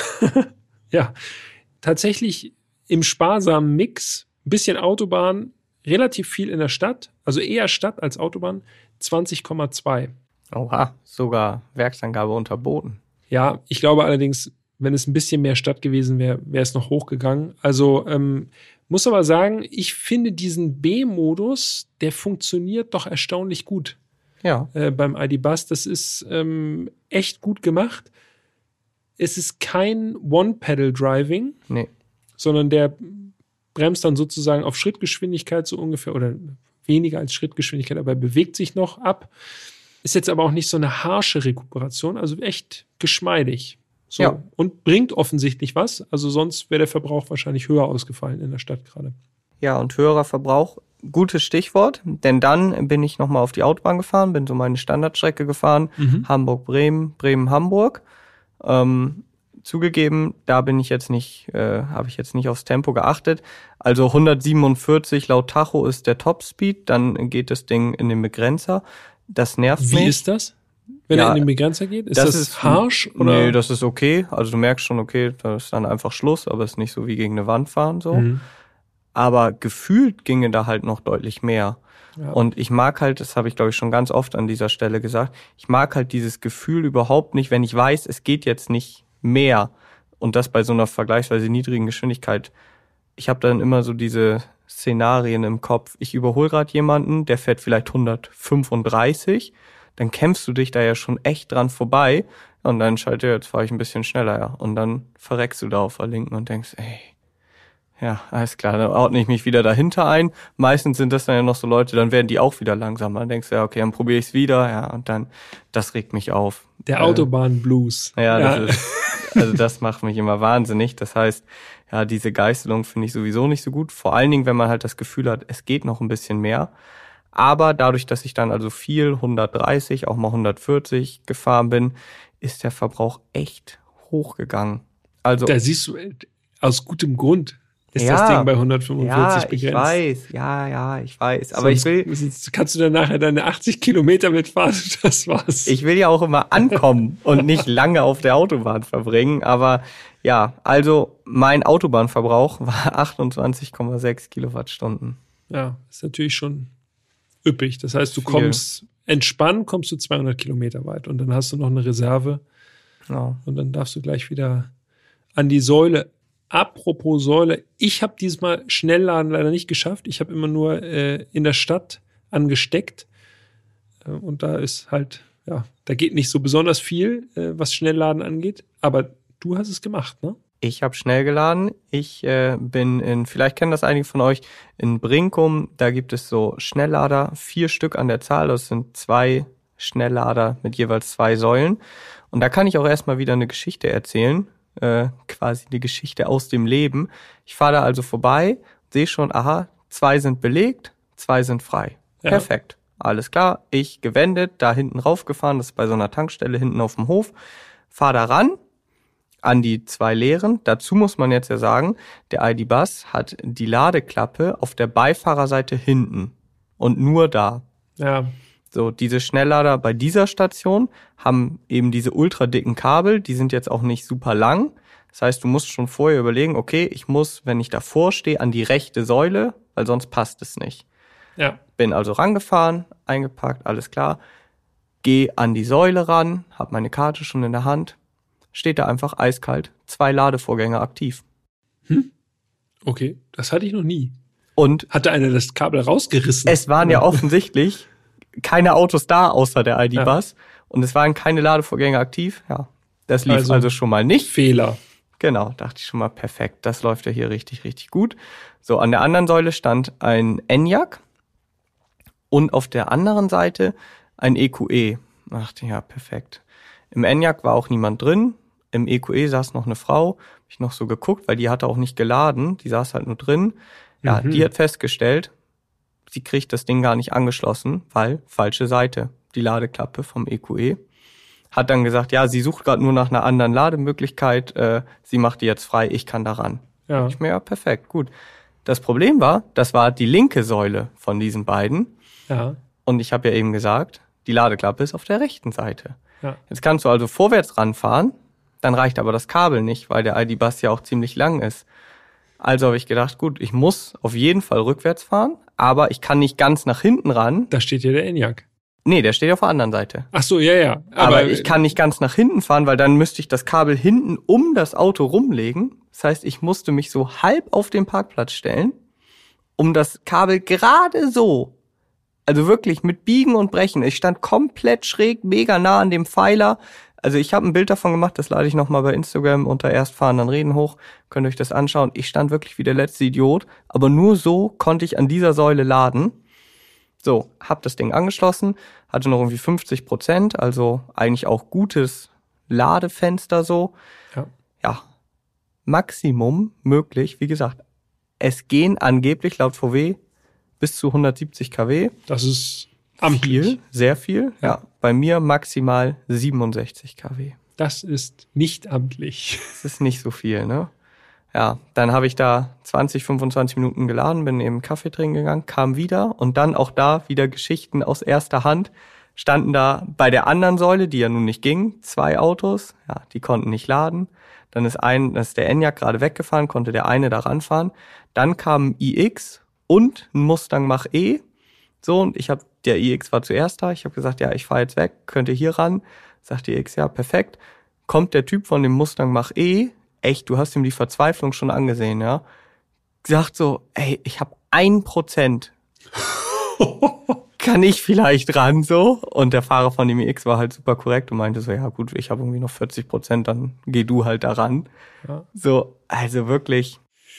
Ja, tatsächlich im sparsamen Mix, ein bisschen Autobahn, relativ viel in der Stadt, also eher Stadt als Autobahn, zwanzig Komma zwei. Oha, sogar Werksangabe unterboten. Ja, ich glaube allerdings, wenn es ein bisschen mehr Stadt gewesen wäre, wäre es noch hochgegangen. Also ähm, muss aber sagen, ich finde diesen B-Modus, der funktioniert doch erstaunlich gut Ja, äh, beim I D Buzz. Das ist ähm, echt gut gemacht. Es ist kein One-Pedal-Driving, nee. sondern der bremst dann sozusagen auf Schrittgeschwindigkeit so ungefähr oder weniger als Schrittgeschwindigkeit, aber er bewegt sich noch ab. Ist jetzt aber auch nicht so eine harsche Rekuperation, also echt geschmeidig. So. Ja. Und bringt offensichtlich was, also sonst wäre der Verbrauch wahrscheinlich höher ausgefallen in der Stadt gerade. Ja, und höherer Verbrauch, gutes Stichwort, denn dann bin ich nochmal auf die Autobahn gefahren, bin so meine Standardstrecke gefahren, Mhm. Hamburg-Bremen, Bremen-Hamburg. Ähm, zugegeben, da bin ich jetzt nicht, äh, habe ich jetzt nicht aufs Tempo geachtet. Also hundertsiebenundvierzig laut Tacho ist der Topspeed, dann geht das Ding in den Begrenzer. Das nervt Wie mich. ist das, wenn Ja, er in den Begrenzer geht? Ist das das, ist- harsch? Oder? Nee, das ist okay. Also du merkst schon, okay, da ist dann einfach Schluss, aber es ist nicht so wie gegen eine Wand fahren so. Mhm. Aber gefühlt ginge da halt noch deutlich mehr. Ja. Und ich mag halt, das habe ich glaube ich schon ganz oft an dieser Stelle gesagt, ich mag halt dieses Gefühl überhaupt nicht, wenn ich weiß, es geht jetzt nicht mehr und das bei so einer vergleichsweise niedrigen Geschwindigkeit. Ich habe dann immer so diese Szenarien im Kopf. Ich überhole gerade jemanden, der fährt vielleicht hundertfünfunddreißig, dann kämpfst du dich da ja schon echt dran vorbei und dann schaltet er, jetzt fahre ich ein bisschen schneller, ja. Und dann verreckst du da auf der Linken und denkst, ey, ja, alles klar, dann ordne ich mich wieder dahinter ein. Meistens sind das dann ja noch so Leute, dann werden die auch wieder langsamer. Dann denkst du, ja, okay, dann probiere ich es wieder, ja, und dann, das regt mich auf. Der Äh, Autobahn-Blues. Ja, das ist, also das macht mich immer wahnsinnig. Das heißt, ja, diese Geißelung finde ich sowieso nicht so gut. Vor allen Dingen, wenn man halt das Gefühl hat, es geht noch ein bisschen mehr. Aber dadurch, dass ich dann also viel hundertdreißig, auch mal hundertvierzig gefahren bin, ist der Verbrauch echt hochgegangen. Also Da siehst du, äh, aus gutem Grund ist Ja. das Ding bei hundertfünfundvierzig ja, ich begrenzt. weiß, ja, ja, ich weiß. Aber Sonst, ich will, sonst kannst du dann nachher deine achtzig Kilometer mitfahren, das war's. ich will ja auch immer ankommen und nicht lange auf der Autobahn verbringen. Aber ja, also mein Autobahnverbrauch war achtundzwanzig Komma sechs Kilowattstunden. Ja, ist natürlich schon üppig. Das heißt, du Viel. kommst entspannt, kommst du zweihundert Kilometer weit und dann hast du noch eine Reserve Ja. und dann darfst du gleich wieder an die Säule. Apropos Säule, ich habe diesmal Schnellladen leider nicht geschafft. Ich habe immer nur äh, in der Stadt angesteckt äh, und da ist halt, ja, da geht nicht so besonders viel, äh, was Schnellladen angeht, aber du hast es gemacht, ne? Ich habe schnell geladen. Ich äh, bin in, vielleicht kennen das einige von euch, in Brinkum, da gibt es so Schnelllader, vier Stück an der Zahl. Das sind zwei Schnelllader mit jeweils zwei Säulen. Und da kann ich auch erstmal wieder eine Geschichte erzählen, äh, quasi die Geschichte aus dem Leben. Ich fahre da also vorbei, sehe schon, aha, zwei sind belegt, zwei sind frei. Ja. Perfekt. Alles klar, ich gewendet, da hinten raufgefahren, das ist bei so einer Tankstelle hinten auf dem Hof, fahr da ran, an die zwei leeren. Dazu muss man jetzt ja sagen, der I D Buzz hat die Ladeklappe auf der Beifahrerseite hinten und nur da. Ja, So, diese Schnelllader bei dieser Station haben eben diese ultra dicken Kabel, die sind jetzt auch nicht super lang. Das heißt, du musst schon vorher überlegen, okay, ich muss, wenn ich davor stehe, an die rechte Säule, weil sonst passt es nicht. ja, Bin also rangefahren, eingepackt, alles klar. Geh an die Säule ran, hab meine Karte schon in der Hand. Steht da einfach eiskalt, zwei Ladevorgänge aktiv. okay, das hatte ich noch nie. Und Hatte einer das Kabel rausgerissen? es waren ja offensichtlich keine Autos da, außer der I D Buzz. Und es waren keine Ladevorgänge aktiv. Ja, Das lief also, also schon mal nicht. Fehler. Genau, dachte ich schon mal, perfekt. Das läuft ja hier richtig, richtig gut. So, an der anderen Säule stand ein Enyaq und auf der anderen Seite ein E Q E. Dachte, ja, perfekt. Im Enyaq war auch niemand drin. Im E Q E saß noch eine Frau. Hab ich noch so geguckt, weil die hatte auch nicht geladen. Die saß halt nur drin. Ja, mhm. Die hat festgestellt, sie kriegt das Ding gar nicht angeschlossen, weil falsche Seite, die Ladeklappe vom E Q E. Hat dann gesagt, ja, sie sucht gerade nur nach einer anderen Lademöglichkeit. Äh, sie macht die jetzt frei, ich kann da ran. Ja. Ich mir, ja, perfekt, gut. Das Problem war, das war die linke Säule von diesen beiden. Ja. Und ich habe ja eben gesagt, die Ladeklappe ist auf der rechten Seite. Ja. Jetzt kannst du also vorwärts ranfahren, dann reicht aber das Kabel nicht, weil der I D-Bus ja auch ziemlich lang ist. Also habe ich gedacht, gut, ich muss auf jeden Fall rückwärts fahren, aber ich kann nicht ganz nach hinten ran. Da steht ja der Enyaq. Nee, der steht auf der anderen Seite. Ach so, ja, ja. Aber, aber ich kann nicht ganz nach hinten fahren, weil dann müsste ich das Kabel hinten um das Auto rumlegen. Das heißt, ich musste mich so halb auf den Parkplatz stellen, um das Kabel gerade so, also wirklich mit Biegen und Brechen. Ich stand komplett schräg, mega nah an dem Pfeiler. Also ich habe ein Bild davon gemacht, das lade ich nochmal bei Instagram unter Erstfahren dann reden hoch. Könnt ihr euch das anschauen. Ich stand wirklich wie der letzte Idiot, aber nur so konnte ich an dieser Säule laden. So, hab das Ding angeschlossen, hatte noch irgendwie fünfzig Prozent, also eigentlich auch gutes Ladefenster so. Ja. Ja, Maximum möglich, wie gesagt, es gehen angeblich laut V W bis zu hundertsiebzig Kilowatt. Das ist amtlich. Viel, sehr viel. Ja. ja, bei mir maximal siebenundsechzig Kilowatt. Das ist nicht amtlich. Das ist nicht so viel, ne? Ja, dann habe ich da zwanzig, fünfundzwanzig Minuten geladen, bin eben Kaffee trinken gegangen, kam wieder und dann auch da wieder Geschichten aus erster Hand. Standen da bei der anderen Säule, die ja nun nicht ging, zwei Autos, ja, die konnten nicht laden. Dann ist ein, das ist der Enyaq gerade weggefahren, konnte der eine da ranfahren. Dann kam ein i X und ein Mustang Mach-E. So, und ich habe, der i X war zuerst da, ich habe gesagt, ja, ich fahre jetzt weg, könnte hier ran. Sagt die i X, ja, perfekt. Kommt der Typ von dem Mustang Mach-E, echt, du hast ihm die Verzweiflung schon angesehen, ja. Sagt so, ey, ich habe ein Prozent. Kann ich vielleicht ran, so? Und der Fahrer von dem i X war halt super korrekt und meinte so, ja gut, ich habe irgendwie noch vierzig Prozent, dann geh du halt da ran. Ja. So, also wirklich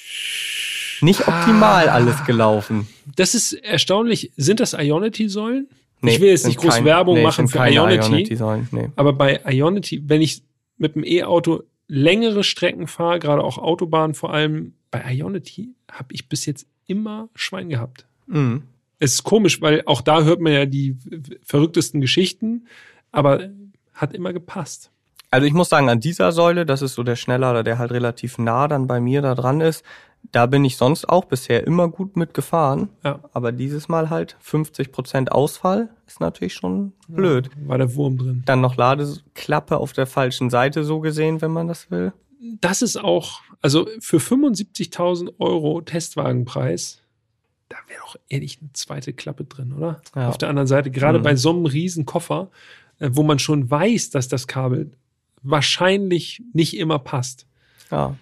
nicht optimal alles gelaufen. Das ist erstaunlich. Sind das Ionity-Säulen? Nee, ich will jetzt nicht groß kein, Werbung nee, machen für Ionity. Ionity-Säulen, nee. Aber bei Ionity, wenn ich mit dem E-Auto längere Strecken fahre, gerade auch Autobahn vor allem, bei Ionity habe ich bis jetzt immer Schwein gehabt. Mhm. Es ist komisch, weil auch da hört man ja die verrücktesten Geschichten, aber hat immer gepasst. Also ich muss sagen, an dieser Säule, das ist so der Schnelllader, der halt relativ nah dann bei mir da dran ist, da bin ich sonst auch bisher immer gut mitgefahren. Ja. Aber dieses Mal halt fünfzig Prozent Ausfall ist natürlich schon blöd. Ja, war der Wurm drin. Dann noch Ladeklappe auf der falschen Seite so gesehen, wenn man das will. Das ist auch, also für fünfundsiebzigtausend Euro Testwagenpreis, da wäre doch ehrlich eine zweite Klappe drin, oder? Ja. Auf der anderen Seite, gerade mhm. bei so einem riesen Koffer, wo man schon weiß, dass das Kabel wahrscheinlich nicht immer passt. Ja.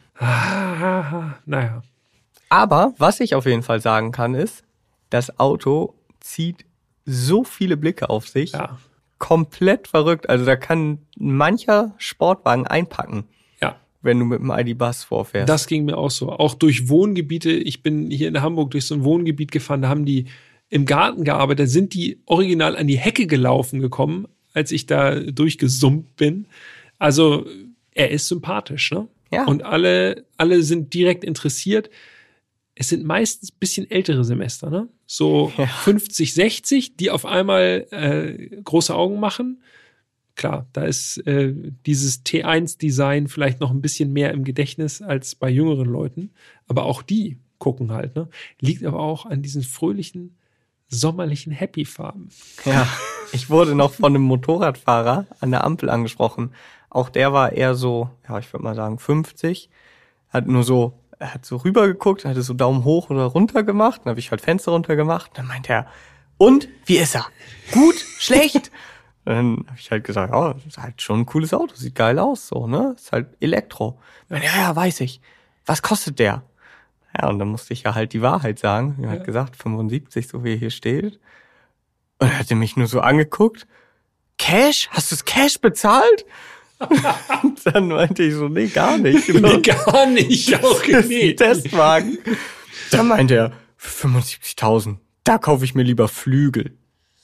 Ah, naja. Aber was ich auf jeden Fall sagen kann, ist, das Auto zieht so viele Blicke auf sich. Ja. Komplett verrückt. Also da kann mancher Sportwagen einpacken. Ja. Wenn du mit dem I D-Bus vorfährst. Das ging mir auch so. Auch durch Wohngebiete. Ich bin hier in Hamburg durch so ein Wohngebiet gefahren. Da haben die im Garten gearbeitet. Da sind die original an die Hecke gelaufen gekommen, als ich da durchgesummt bin. Also er ist sympathisch, ne? Ja. Und alle, alle sind direkt interessiert. Es sind meistens ein bisschen ältere Semester, ne? So ja. fünfzig, sechzig, die auf einmal äh, große Augen machen. Klar, da ist äh, dieses T eins Design vielleicht noch ein bisschen mehr im Gedächtnis als bei jüngeren Leuten. Aber auch die gucken halt, ne? Liegt aber auch an diesen fröhlichen, sommerlichen Happy-Farben. Ja, ich wurde noch von einem Motorradfahrer an der Ampel angesprochen. Auch der war eher so, ja, ich würde mal sagen fünfzig. Hat nur so, er hat so rübergeguckt, hatte so Daumen hoch oder runter gemacht. Dann habe ich halt Fenster runter gemacht. Dann meinte er, und, wie ist er? Gut? Schlecht? Dann habe ich halt gesagt, ja, das ist halt schon ein cooles Auto, sieht geil aus, so, ne? Ist halt Elektro. Ja, ja, weiß ich. Was kostet der? Ja, und dann musste ich ja halt die Wahrheit sagen. Er hat Ja. gesagt, fünfundsiebzig, so wie er hier steht. Und er hatte mich nur so angeguckt. Cash? Hast du es Cash bezahlt? Dann meinte ich so, nee, gar nicht. Nee, gar nicht. Auch nee. Testwagen. Dann meinte er, für fünfundsiebzigtausend, da kaufe ich mir lieber Flügel.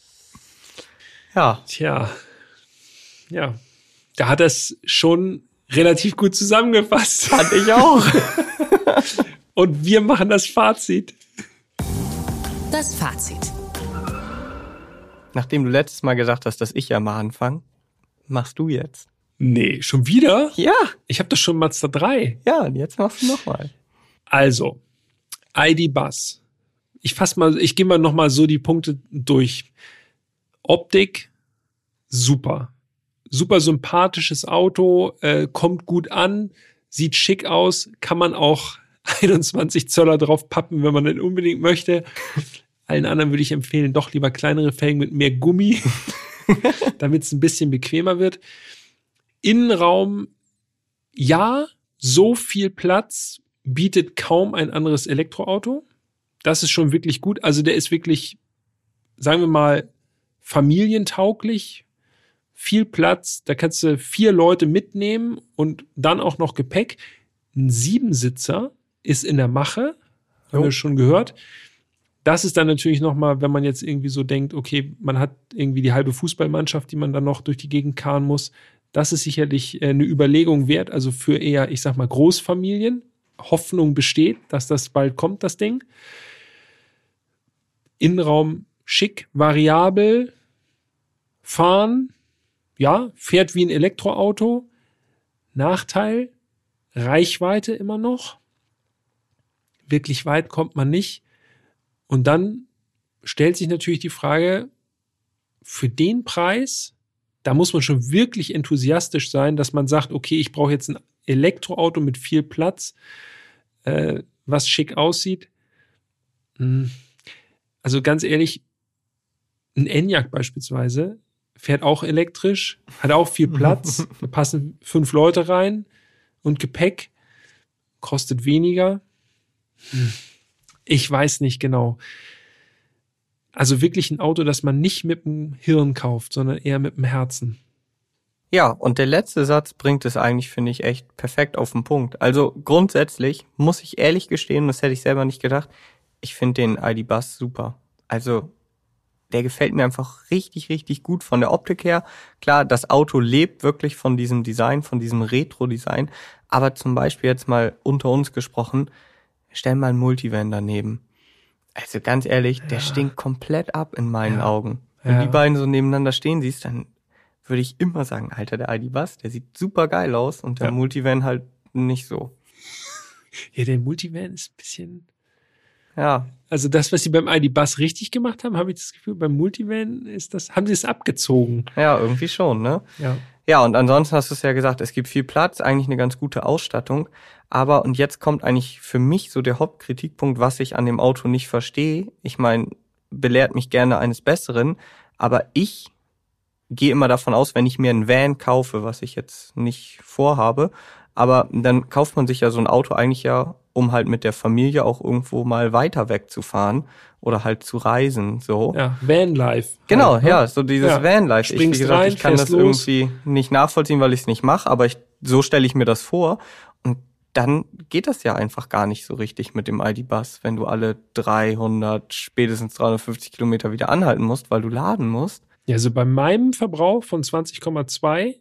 Ja. Tja. Ja. Da hat er es schon relativ gut zusammengefasst. Fand ich auch. Und wir machen das Fazit. Das Fazit. Nachdem du letztes Mal gesagt hast, dass ich ja mal anfange, machst du jetzt. Nee, schon wieder? Ja. Ich habe doch schon Mazda drei. Ja, und jetzt machst du nochmal. Also, I D Buzz. Ich fass mal, ich gehe mal nochmal so die Punkte durch. Optik, super. Super sympathisches Auto, äh, kommt gut an, sieht schick aus, kann man auch einundzwanzig Zöller drauf pappen, wenn man den unbedingt möchte. Allen anderen würde ich empfehlen, doch lieber kleinere Felgen mit mehr Gummi, damit es ein bisschen bequemer wird. Innenraum, ja, so viel Platz bietet kaum ein anderes Elektroauto. Das ist schon wirklich gut. Also der ist wirklich, sagen wir mal, familientauglich. Viel Platz, da kannst du vier Leute mitnehmen und dann auch noch Gepäck. Ein Siebensitzer ist in der Mache, haben wir schon gehört. Das ist dann natürlich nochmal, wenn man jetzt irgendwie so denkt, okay, man hat irgendwie die halbe Fußballmannschaft, die man dann noch durch die Gegend karren muss. Das ist sicherlich eine Überlegung wert, also für eher, ich sag mal, Großfamilien. Hoffnung besteht, dass das bald kommt, das Ding. Innenraum schick, variabel, fahren, ja, fährt wie ein Elektroauto. Nachteil, Reichweite immer noch. Wirklich weit kommt man nicht. Und dann stellt sich natürlich die Frage, für den Preis, da muss man schon wirklich enthusiastisch sein, dass man sagt, okay, ich brauche jetzt ein Elektroauto mit viel Platz, äh, was schick aussieht. Also ganz ehrlich, ein Enyaq beispielsweise fährt auch elektrisch, hat auch viel Platz, da passen fünf Leute rein und Gepäck, kostet weniger. Ich weiß nicht genau. Also wirklich ein Auto, das man nicht mit dem Hirn kauft, sondern eher mit dem Herzen. Ja, und der letzte Satz bringt es eigentlich, finde ich, echt perfekt auf den Punkt. Also grundsätzlich muss ich ehrlich gestehen, das hätte ich selber nicht gedacht, ich finde den I D Buzz super. Also der gefällt mir einfach richtig, richtig gut von der Optik her. Klar, das Auto lebt wirklich von diesem Design, von diesem Retro-Design. Aber zum Beispiel jetzt mal unter uns gesprochen, stell mal einen Multivan daneben. Also ganz ehrlich, ja. Der stinkt komplett ab in meinen ja. Augen. Wenn ja. die beiden so nebeneinander stehen siehst, dann würde ich immer sagen, Alter, der I D Buzz, der sieht super geil aus und der ja. Multivan halt nicht so. Ja, der Multivan ist ein bisschen... Ja. Also das, was sie beim I D Buzz richtig gemacht haben, habe ich das Gefühl, beim Multivan ist das, haben sie es abgezogen. Ja, irgendwie schon, ne? Ja. Ja, und ansonsten hast du es ja gesagt, es gibt viel Platz, eigentlich eine ganz gute Ausstattung. Aber, und jetzt kommt eigentlich für mich so der Hauptkritikpunkt, was ich an dem Auto nicht verstehe. Ich meine, belehrt mich gerne eines Besseren, aber ich gehe immer davon aus, wenn ich mir einen Van kaufe, was ich jetzt nicht vorhabe, aber dann kauft man sich ja so ein Auto eigentlich ja, um halt mit der Familie auch irgendwo mal weiter wegzufahren oder halt zu reisen, so. Ja, Vanlife. Genau, halt, ne? ja, so dieses ja. Vanlife. Ich, wie gesagt, rein, ich kann das los. irgendwie nicht nachvollziehen, weil ich es nicht mache, aber ich, so stelle ich mir das vor. Und dann geht das ja einfach gar nicht so richtig mit dem I D Buzz, wenn du alle dreihundert, spätestens dreihundertfünfzig Kilometer wieder anhalten musst, weil du laden musst. Ja, also bei meinem Verbrauch von zwanzig Komma zwei,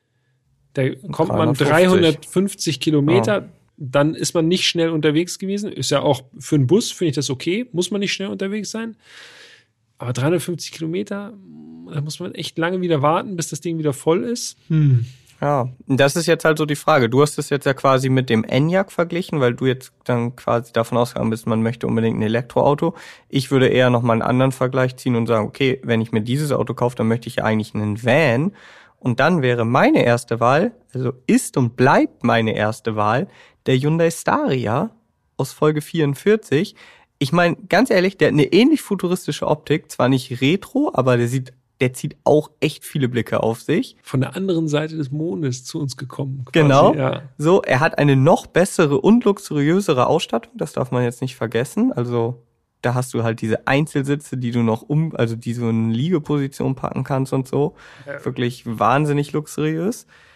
da kommt man dreihundertfünfzig. dreihundertfünfzig Kilometer, Ja. Dann ist man nicht schnell unterwegs gewesen. Ist ja auch für einen Bus, finde ich das okay. Muss man nicht schnell unterwegs sein. Aber dreihundertfünfzig Kilometer, da muss man echt lange wieder warten, bis das Ding wieder voll ist. Hm. Ja, das ist jetzt halt so die Frage. Du hast es jetzt ja quasi mit dem Enyaq verglichen, weil du jetzt dann quasi davon ausgegangen bist, man möchte unbedingt ein Elektroauto. Ich würde eher nochmal einen anderen Vergleich ziehen und sagen, okay, wenn ich mir dieses Auto kaufe, dann möchte ich ja eigentlich einen Van. Und dann wäre meine erste Wahl, also ist und bleibt meine erste Wahl, der Hyundai Staria aus Folge vierundvierzig. Ich meine, ganz ehrlich, der hat eine ähnlich futuristische Optik, zwar nicht retro, aber der sieht, der zieht auch echt viele Blicke auf sich. Von der anderen Seite des Mondes zu uns gekommen. Quasi. Genau. Ja. So, er hat eine noch bessere und luxuriösere Ausstattung, das darf man jetzt nicht vergessen. Also da hast du halt diese Einzelsitze, die du noch um, also die so in Liegeposition packen kannst und so. Ja. Wirklich wahnsinnig luxuriös.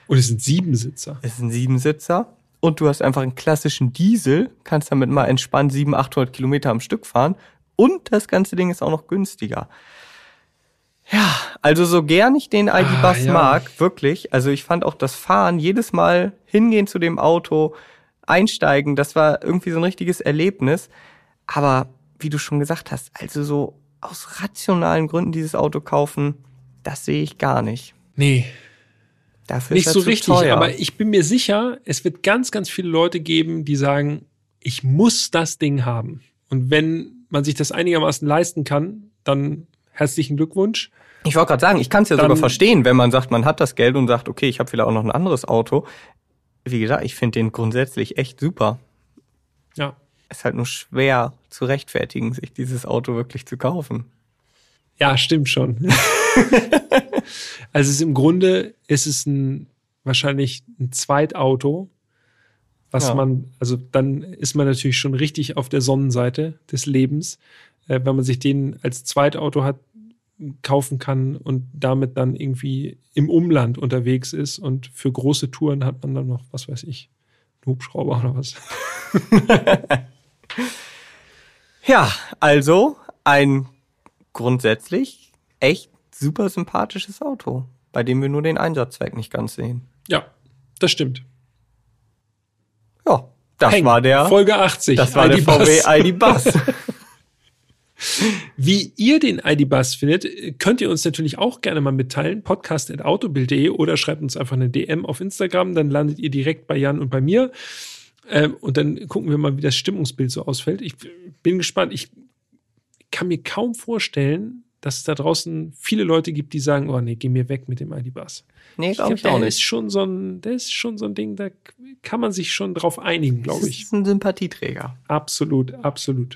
Und es sind Siebensitzer. Es ist ein Siebensitzer. Und du hast einfach einen klassischen Diesel, kannst damit mal entspannt siebenhundert, achthundert Kilometer am Stück fahren. Und das ganze Ding ist auch noch günstiger. Ja, also so gern ich den I D Buzz ah, ja. mag, wirklich. Also ich fand auch das Fahren, jedes Mal hingehen zu dem Auto, einsteigen, das war irgendwie so ein richtiges Erlebnis. Aber wie du schon gesagt hast, also so aus rationalen Gründen dieses Auto kaufen, das sehe ich gar nicht. Nee. Dafür Nicht ist so er zu richtig, teuer. aber ich bin mir sicher, es wird ganz, ganz viele Leute geben, die sagen, ich muss das Ding haben. Und wenn man sich das einigermaßen leisten kann, dann herzlichen Glückwunsch. Ich wollte gerade sagen, ich kann es ja Dann- sogar verstehen, wenn man sagt, man hat das Geld und sagt, okay, ich habe vielleicht auch noch ein anderes Auto. Wie gesagt, ich finde den grundsätzlich echt super. Ja. Es ist halt nur schwer zu rechtfertigen, sich dieses Auto wirklich zu kaufen. Ja, stimmt schon. Also es ist im Grunde ist es ein wahrscheinlich ein Zweitauto, was Ja. man, also dann ist man natürlich schon richtig auf der Sonnenseite des Lebens, äh, wenn man sich den als Zweitauto hat kaufen kann und damit dann irgendwie im Umland unterwegs ist und für große Touren hat man dann noch, was weiß ich, einen Hubschrauber oder was. Ja, also ein grundsätzlich echt super sympathisches Auto, bei dem wir nur den Einsatzzweck nicht ganz sehen. Ja, das stimmt. Ja, das Peng, war der Folge achtzig. Das war der I D V W Buzz. I D Buzz. Wie ihr den I D Buzz findet, könnt ihr uns natürlich auch gerne mal mitteilen. podcast at autobild punkt de oder schreibt uns einfach eine D M auf Instagram. Dann landet ihr direkt bei Jan und bei mir. Ähm, und dann gucken wir mal, wie das Stimmungsbild so ausfällt. Ich bin gespannt. Ich kann mir kaum vorstellen, dass es da draußen viele Leute gibt, die sagen, oh nee, geh mir weg mit dem I D Buzz. Nee, Ich glaube glaube, ich auch der nicht. ist schon so ein, der ist schon so ein Ding, da kann man sich schon drauf einigen, glaube Das ich. ist ein Sympathieträger. Absolut, absolut.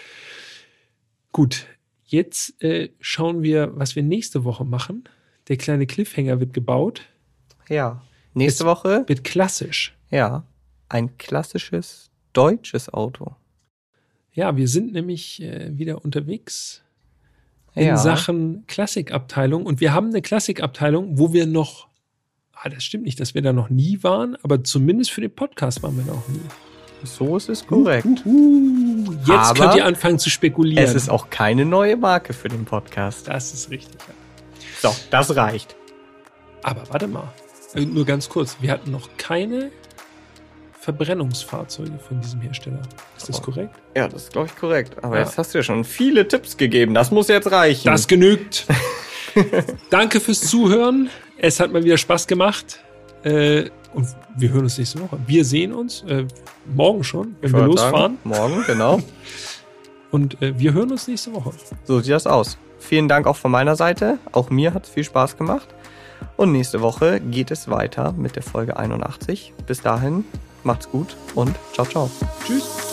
Gut, jetzt äh, schauen wir, was wir nächste Woche machen. Der kleine Cliffhanger wird gebaut. Ja. Nächste Es Woche, Wird klassisch. ja, ein klassisches deutsches Auto. Ja, wir sind nämlich äh, wieder unterwegs in Ja. Sachen Klassikabteilung. Und wir haben eine Klassikabteilung, wo wir noch, ah, das stimmt nicht, dass wir da noch nie waren, aber zumindest für den Podcast waren wir noch nie. So ist es korrekt. Uh, jetzt Aber könnt ihr anfangen zu spekulieren. Es ist auch keine neue Marke für den Podcast. das ist richtig. Ja. So, das reicht. Aber warte mal, äh, nur ganz kurz. Wir hatten noch keine Verbrennungsfahrzeuge von diesem Hersteller. Ist das Oh. korrekt? Ja, das ist, glaube ich, korrekt. Aber Ja. jetzt hast du ja schon viele Tipps gegeben. Das muss jetzt reichen. Das genügt. Danke fürs Zuhören. Es hat mal wieder Spaß gemacht. Äh, und wir hören uns nächste Woche. Wir sehen uns äh, morgen schon, wenn Ich wir wollte losfahren. sagen, morgen, genau. Und äh, wir hören uns nächste Woche. So sieht das aus. Vielen Dank auch von meiner Seite. Auch mir hat es viel Spaß gemacht. Und nächste Woche geht es weiter mit der Folge einundachtzig. Bis dahin, macht's gut und ciao, ciao. Tschüss.